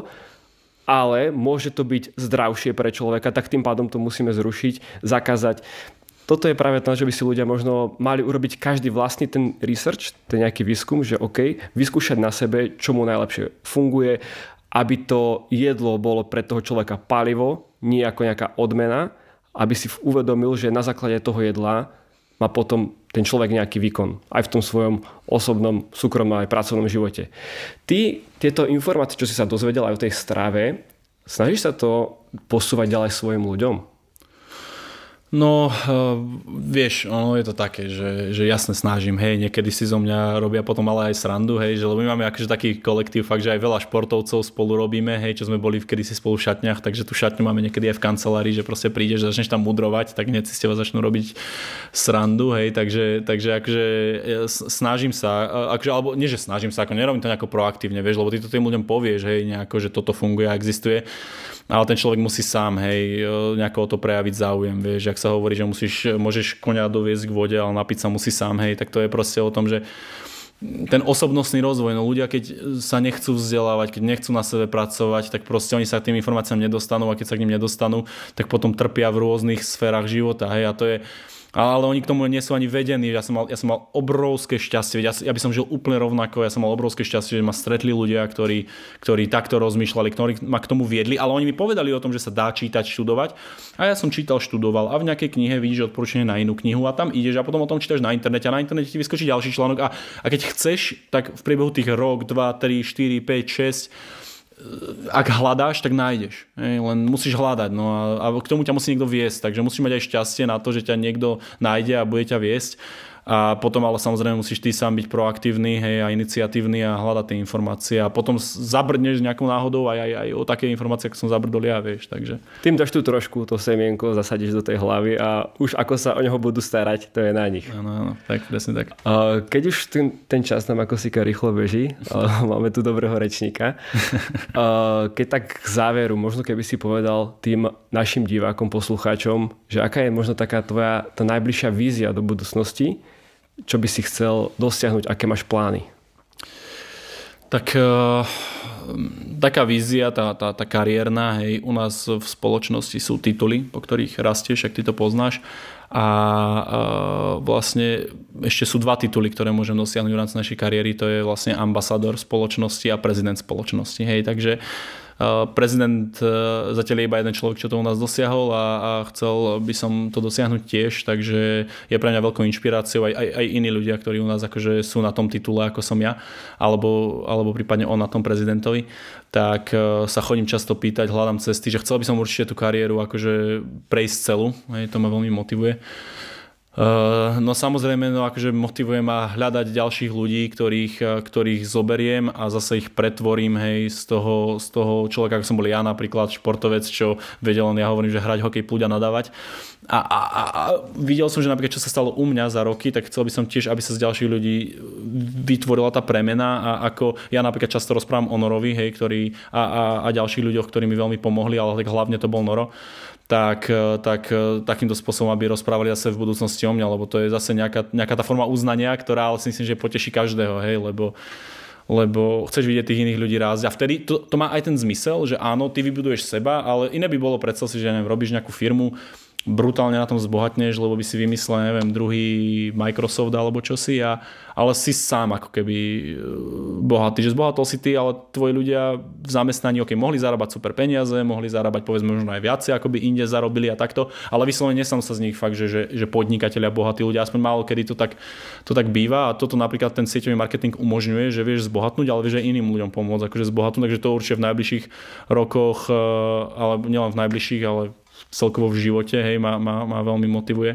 ale môže to byť zdravšie pre človeka, tak tým pádom to musíme zrušiť, zakázať. Toto je práve to, že by si ľudia možno mali urobiť každý vlastný ten research, ten nejaký výskum, že OK, vyskúšať na sebe, čo mu najlepšie funguje, aby to jedlo bolo pre toho človeka palivo, nie ako nejaká odmena, aby si uvedomil, že na základe toho jedla má potom ten človek nejaký výkon aj v tom svojom osobnom, súkromnom aj pracovnom živote. Ty tieto informácie, čo si sa dozvedel aj o tej strave, snažíš sa to posúvať ďalej svojim ľuďom? No, uh, vieš, ono je to také, že, že jasne snažím, hej, niekedy si zo mňa robia potom ale aj srandu, hej, že lebo my máme akože taký kolektív, fakt, že aj veľa športovcov spolu robíme, hej, čo sme boli kedysi spolu v šatniach, takže tú šatňu máme niekedy aj v kancelárii, že proste prídeš, začneš tam mudrovať, tak hneď si s teba začnú robiť srandu, hej, takže, takže akože snažím sa, akože, alebo nie, že snažím sa, ako nerobím to nejako proaktívne, vieš, lebo ty to tým ľuďom povieš, hej, nejako, že toto funguje a existuje, ale ten človek musí sám, hej, nejako o to prejaviť záujem, vieš, ak sa hovorí, že musíš, môžeš koňa doviesť k vode, ale napiť sa musí sám, hej, tak to je proste o tom, že ten osobnostný rozvoj, no ľudia, keď sa nechcú vzdelávať, keď nechcú na sebe pracovať, tak proste oni sa k tým informáciám nedostanú a keď sa k nim nedostanú, tak potom trpia v rôznych sférach života, hej, a to je ale oni k tomu nie sú ani vedení. Ja som mal, ja som mal obrovské šťastie. Ja, ja by som žil úplne rovnako. Ja som mal obrovské šťastie, že ma stretli ľudia, ktorí, ktorí takto rozmýšľali, ktorí ma k tomu viedli. Ale oni mi povedali o tom, že sa dá čítať, študovať. A ja som čítal, študoval. A v nejakej knihe vidíš odporúčanie na inú knihu a tam ideš a potom o tom čítaš na internete. A na internete ti vyskočí ďalší článok. A, a keď chceš, tak v priebehu tých rok, dva, tri, štyri, päť, šesť ak hľadáš, tak nájdeš. Hej, len musíš hľadať. No a, a k tomu ťa musí niekto viesť. Takže musíš mať aj šťastie na to, že ťa niekto nájde a bude ťa viesť. A potom ale samozrejme musíš ty sám byť proaktívny, hej, a iniciatívny a hľadať tie informácie. A potom zabrdneš nejakou náhodou aj, aj, aj o také informácie, ako som zabrdol ja, vieš. Takže. Tým dáš tu trošku to semienko, zasadíš do tej hlavy a už ako sa o neho budú starať, to je na nich. Áno, áno, tak, presne tak. Keď už ten, ten čas nám ako sika rýchlo beží, máme tu dobrého rečníka. Keď tak k záveru, možno keby si povedal tým našim divákom, poslucháčom, že aká je možno taká tvoja tá najbližšia vízia do budúcnosti, čo by si chcel dosiahnuť, aké máš plány? Tak uh, taká vízia, tá, tá, tá kariérna, hej, u nás v spoločnosti sú tituly, po ktorých rastieš, ak ty to poznáš. A uh, vlastne ešte sú dva tituly, ktoré môžem dosiahnuť v rámci našej kariéry. To je vlastne ambasador spoločnosti a prezident spoločnosti. Hej, takže prezident zatiaľ je iba jeden človek, čo to u nás dosiahol a, a chcel by som to dosiahnuť tiež, takže je pre mňa veľkou inšpiráciou aj, aj, aj iní ľudia, ktorí u nás akože sú na tom titule, ako som ja, alebo, alebo prípadne on na tom prezidentovi, tak sa chodím často pýtať, hľadám cesty, že chcel by som určite tú kariéru akože prejsť celú, hej, to ma veľmi motivuje. Uh, no samozrejme, no akože motivujem ma hľadať ďalších ľudí, ktorých, ktorých zoberiem a zase ich pretvorím, hej, z toho, z toho človeka, ako som bol ja napríklad, športovec, čo vedel len, ja hovorím, že hrať hokej, plúť a nadávať. A, a, a, a videl som, že napríklad čo sa stalo u mňa za roky, tak chcel by som tiež, aby sa z ďalších ľudí vytvorila tá premena a ako ja napríklad často rozprávam o Norovi, hej, ktorý, a, a, a ďalších ľuďoch, ktorí mi veľmi pomohli, ale tak hlavne to bol Noro. Tak, tak takýmto spôsobom, aby rozprávali zase v budúcnosti o mňa, lebo to je zase nejaká, nejaká tá forma uznania, ktorá ale si myslím, že poteší každého, hej, lebo, lebo chceš vidieť tých iných ľudí rásť a vtedy to, to má aj ten zmysel, že áno, ty vybuduješ seba, ale iné by bolo predstav si, že neviem, robíš nejakú firmu, brutálne na tom zbohatneš, lebo by si vymyslel, neviem, druhý Microsoft alebo čosi, a, ale si sám ako keby bohatý, že zbohatol si ty, ale tvoji ľudia v zamestnaní, ok, mohli zarábať super peniaze, mohli zarábať povedzme možno aj viacej, ako by inde zarobili a takto, ale vyslovene nesam sa z nich fakt, že, že, že podnikatelia, bohatí ľudia, aspoň málo kedy to tak, to tak býva a toto napríklad ten sieťový marketing umožňuje, že vieš zbohatnúť, ale vieš aj iným ľuďom pomôcť, akože zbohatnúť, takže to určite v najbližších rokoch, ale nielen v najbližších, ale celkovo v živote, hej, ma, ma, ma veľmi motivuje.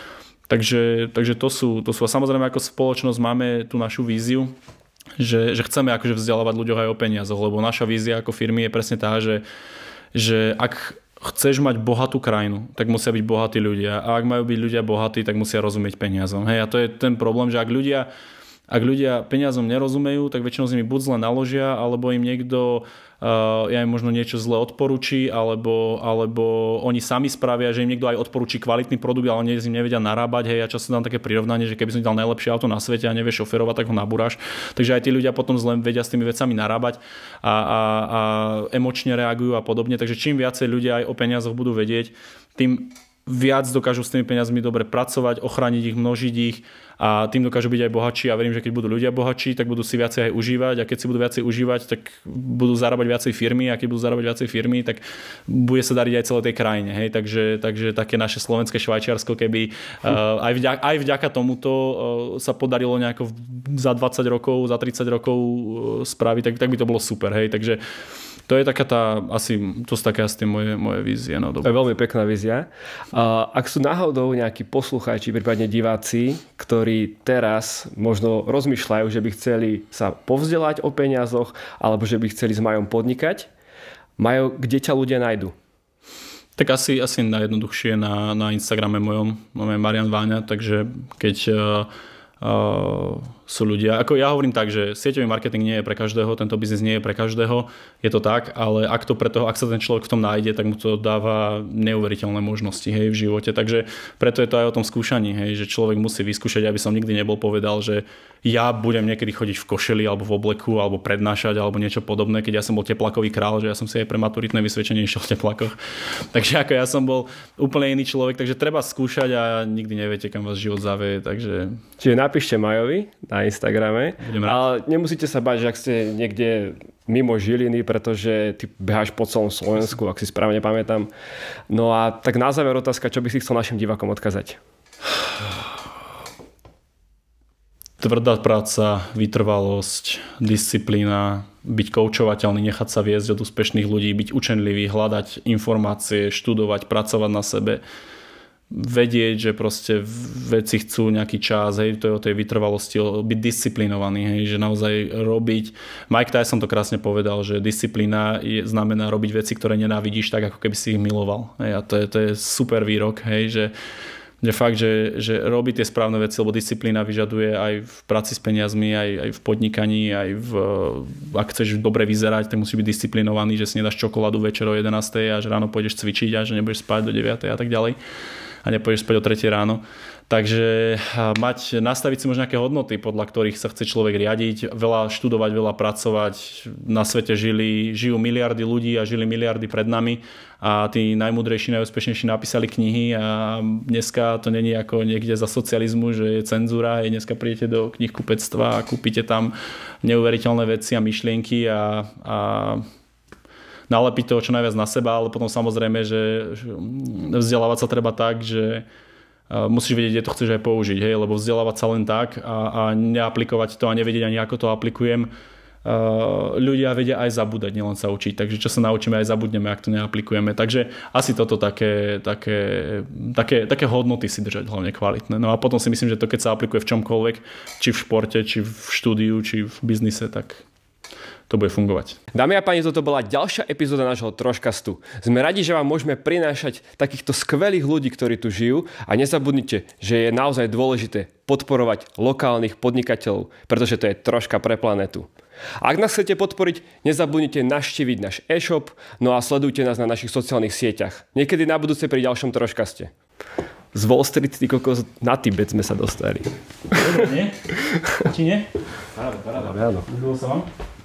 Takže, takže to sú, to sú. A samozrejme ako spoločnosť máme tú našu víziu, že, že chceme akože vzdelávať ľuďoch aj o peniazoch, lebo naša vízia ako firmy je presne tá, že, že ak chceš mať bohatú krajinu, tak musia byť bohatí ľudia. A ak majú byť ľudia bohatí, tak musia rozumieť peniazom. Hej, a to je ten problém, že ak ľudia Ak ľudia peniazom nerozumejú, tak väčšinou s nimi buď zle naložia, alebo im niekto uh, ja im možno niečo zle odporúči, alebo, alebo oni sami spravia, že im niekto aj odporúči kvalitný produkt, ale oni s ním nevedia narábať. Hej, ja často dám také prirovnanie, že keby som dal najlepšie auto na svete a nevieš šoferovať, tak ho nabúraš. Takže aj tí ľudia potom zle vedia s tými vecami narábať a, a, a emočne reagujú a podobne. Takže čím viacej ľudia aj o peniazoch budú vedieť, tým viac dokážu s tými peniazmi dobre pracovať, ochrániť ich, množiť ich a tým dokážu byť aj bohatší a verím, že keď budú ľudia bohatší, tak budú si viacej aj užívať a keď si budú viacej užívať, tak budú zarábať viacej firmy a keď budú zarábať viacej firmy, tak bude sa dariť aj celej tej krajine. Hej? Takže, takže také naše slovenské Švajčiarsko, keby uh, aj, vďaka, aj vďaka tomuto uh, sa podarilo nejako za dvadsať rokov, za tridsať rokov uh, spraviť, tak, tak by to bolo super. Hej? Takže to je taká tá, asi, to sú také asi moje, moje vízie. No, to je veľmi pekná vízia. Uh, ak sú náhodou nejakí poslucháči, prípadne diváci, ktorí teraz možno rozmýšľajú, že by chceli sa povzdelať o peniazoch, alebo že by chceli s Majom podnikať, Majo, kde ťa ľudia nájdu? Tak asi, asi najjednoduchšie na, na Instagrame mojom, mojom Marian Váňa, takže keď uh, Uh, sú ľudia, ako ja hovorím tak, že sieťový marketing nie je pre každého, tento biznis nie je pre každého, je to tak, ale ak to pre toho, ak sa ten človek v tom nájde, tak mu to dáva neuveriteľné možnosti, hej, v živote, takže preto je to aj o tom skúšaní, hej, že človek musí vyskúšať, aby som nikdy nebol povedal, že ja budem niekedy chodiť v košeli alebo v obleku alebo prednášať alebo niečo podobné, keď ja som bol teplakový král, že ja som si aj pre maturitné vysvedčenie išiel v teplakoch. Takže ako ja som bol úplne iný človek, takže treba skúšať a nikdy neviete, kam vás život zaveje, takže Čiže napíšte Majovi na Instagrame, ale nemusíte sa bať, že ak ste niekde mimo Žiliny, pretože ty beháš po celom Slovensku, ak si správne pamätám. No a tak na záver otázka, čo by si chcel našim divákom odkazať? tvrdá práca, vytrvalosť, disciplína, byť koučovateľný, nechať sa viesť od úspešných ľudí, byť učenlivý, hľadať informácie, študovať, pracovať na sebe, vedieť, že proste veci chcú nejaký čas, hej, to je o tej vytrvalosti, byť disciplinovaný, hej, že naozaj robiť. Mike Tyson to krásne povedal, že disciplína je, znamená robiť veci, ktoré nenávidíš, tak ako keby si ich miloval. Hej, a to je, to je super výrok, hej, že že fakt, že, že robí tie správne veci, lebo disciplína vyžaduje aj v práci s peniazmi, aj, aj v podnikaní, aj v, ak chceš dobre vyzerať, tak musíš byť disciplinovaný, že si nedáš čokoládu večer o jedenástej a že ráno pôjdeš cvičiť a že nebudeš spať do deviatej a tak ďalej a nepôjdeš spať o tretej ráno. Takže mať, nastaviť si možno nejaké hodnoty, podľa ktorých sa chce človek riadiť, veľa študovať, veľa pracovať. Na svete žili, žijú miliardy ľudí a žili miliardy pred nami a tí najmúdrejší, najúspešnejší napísali knihy a dneska to není ako niekde za socializmu, že je cenzúra, aj dneska prídete do knihkupectva a kúpite tam neuveriteľné veci a myšlienky a, a nalepiť toho čo najviac na seba, ale potom samozrejme, že vzdelávať sa treba tak, že musíš vedieť, kde to chceš aj použiť, hej, lebo vzdelávať sa len tak a, a neaplikovať to a nevedieť ani ako to aplikujem. Uh, ľudia vedia aj zabúdať, nielen sa učiť. Takže čo sa naučíme, aj zabudneme, ak to neaplikujeme. Takže asi toto také, také, také, také hodnoty si držať, hlavne kvalitné. No a potom si myslím, že to keď sa aplikuje v čomkoľvek, či v športe, či v štúdiu, či v biznise, tak to bude fungovať. Dámy a páni, toto bola ďalšia epizóda nášho Troškastu. Sme radi, že vám môžeme prinášať takýchto skvelých ľudí, ktorí tu žijú a nezabudnite, že je naozaj dôležité podporovať lokálnych podnikateľov, pretože to je troška pre planetu. Ak nás chcete podporiť, nezabudnite navštíviť náš e-shop, no a sledujte nás na našich sociálnych sieťach. Niekedy na budúce pri ďalšom Troškaste. Z Wall Street, ty kokos, na Tibet sme sa dostali. Dobre, nie? Či nie? Paráda, paráda. Áno. Ľúbilo sa vám?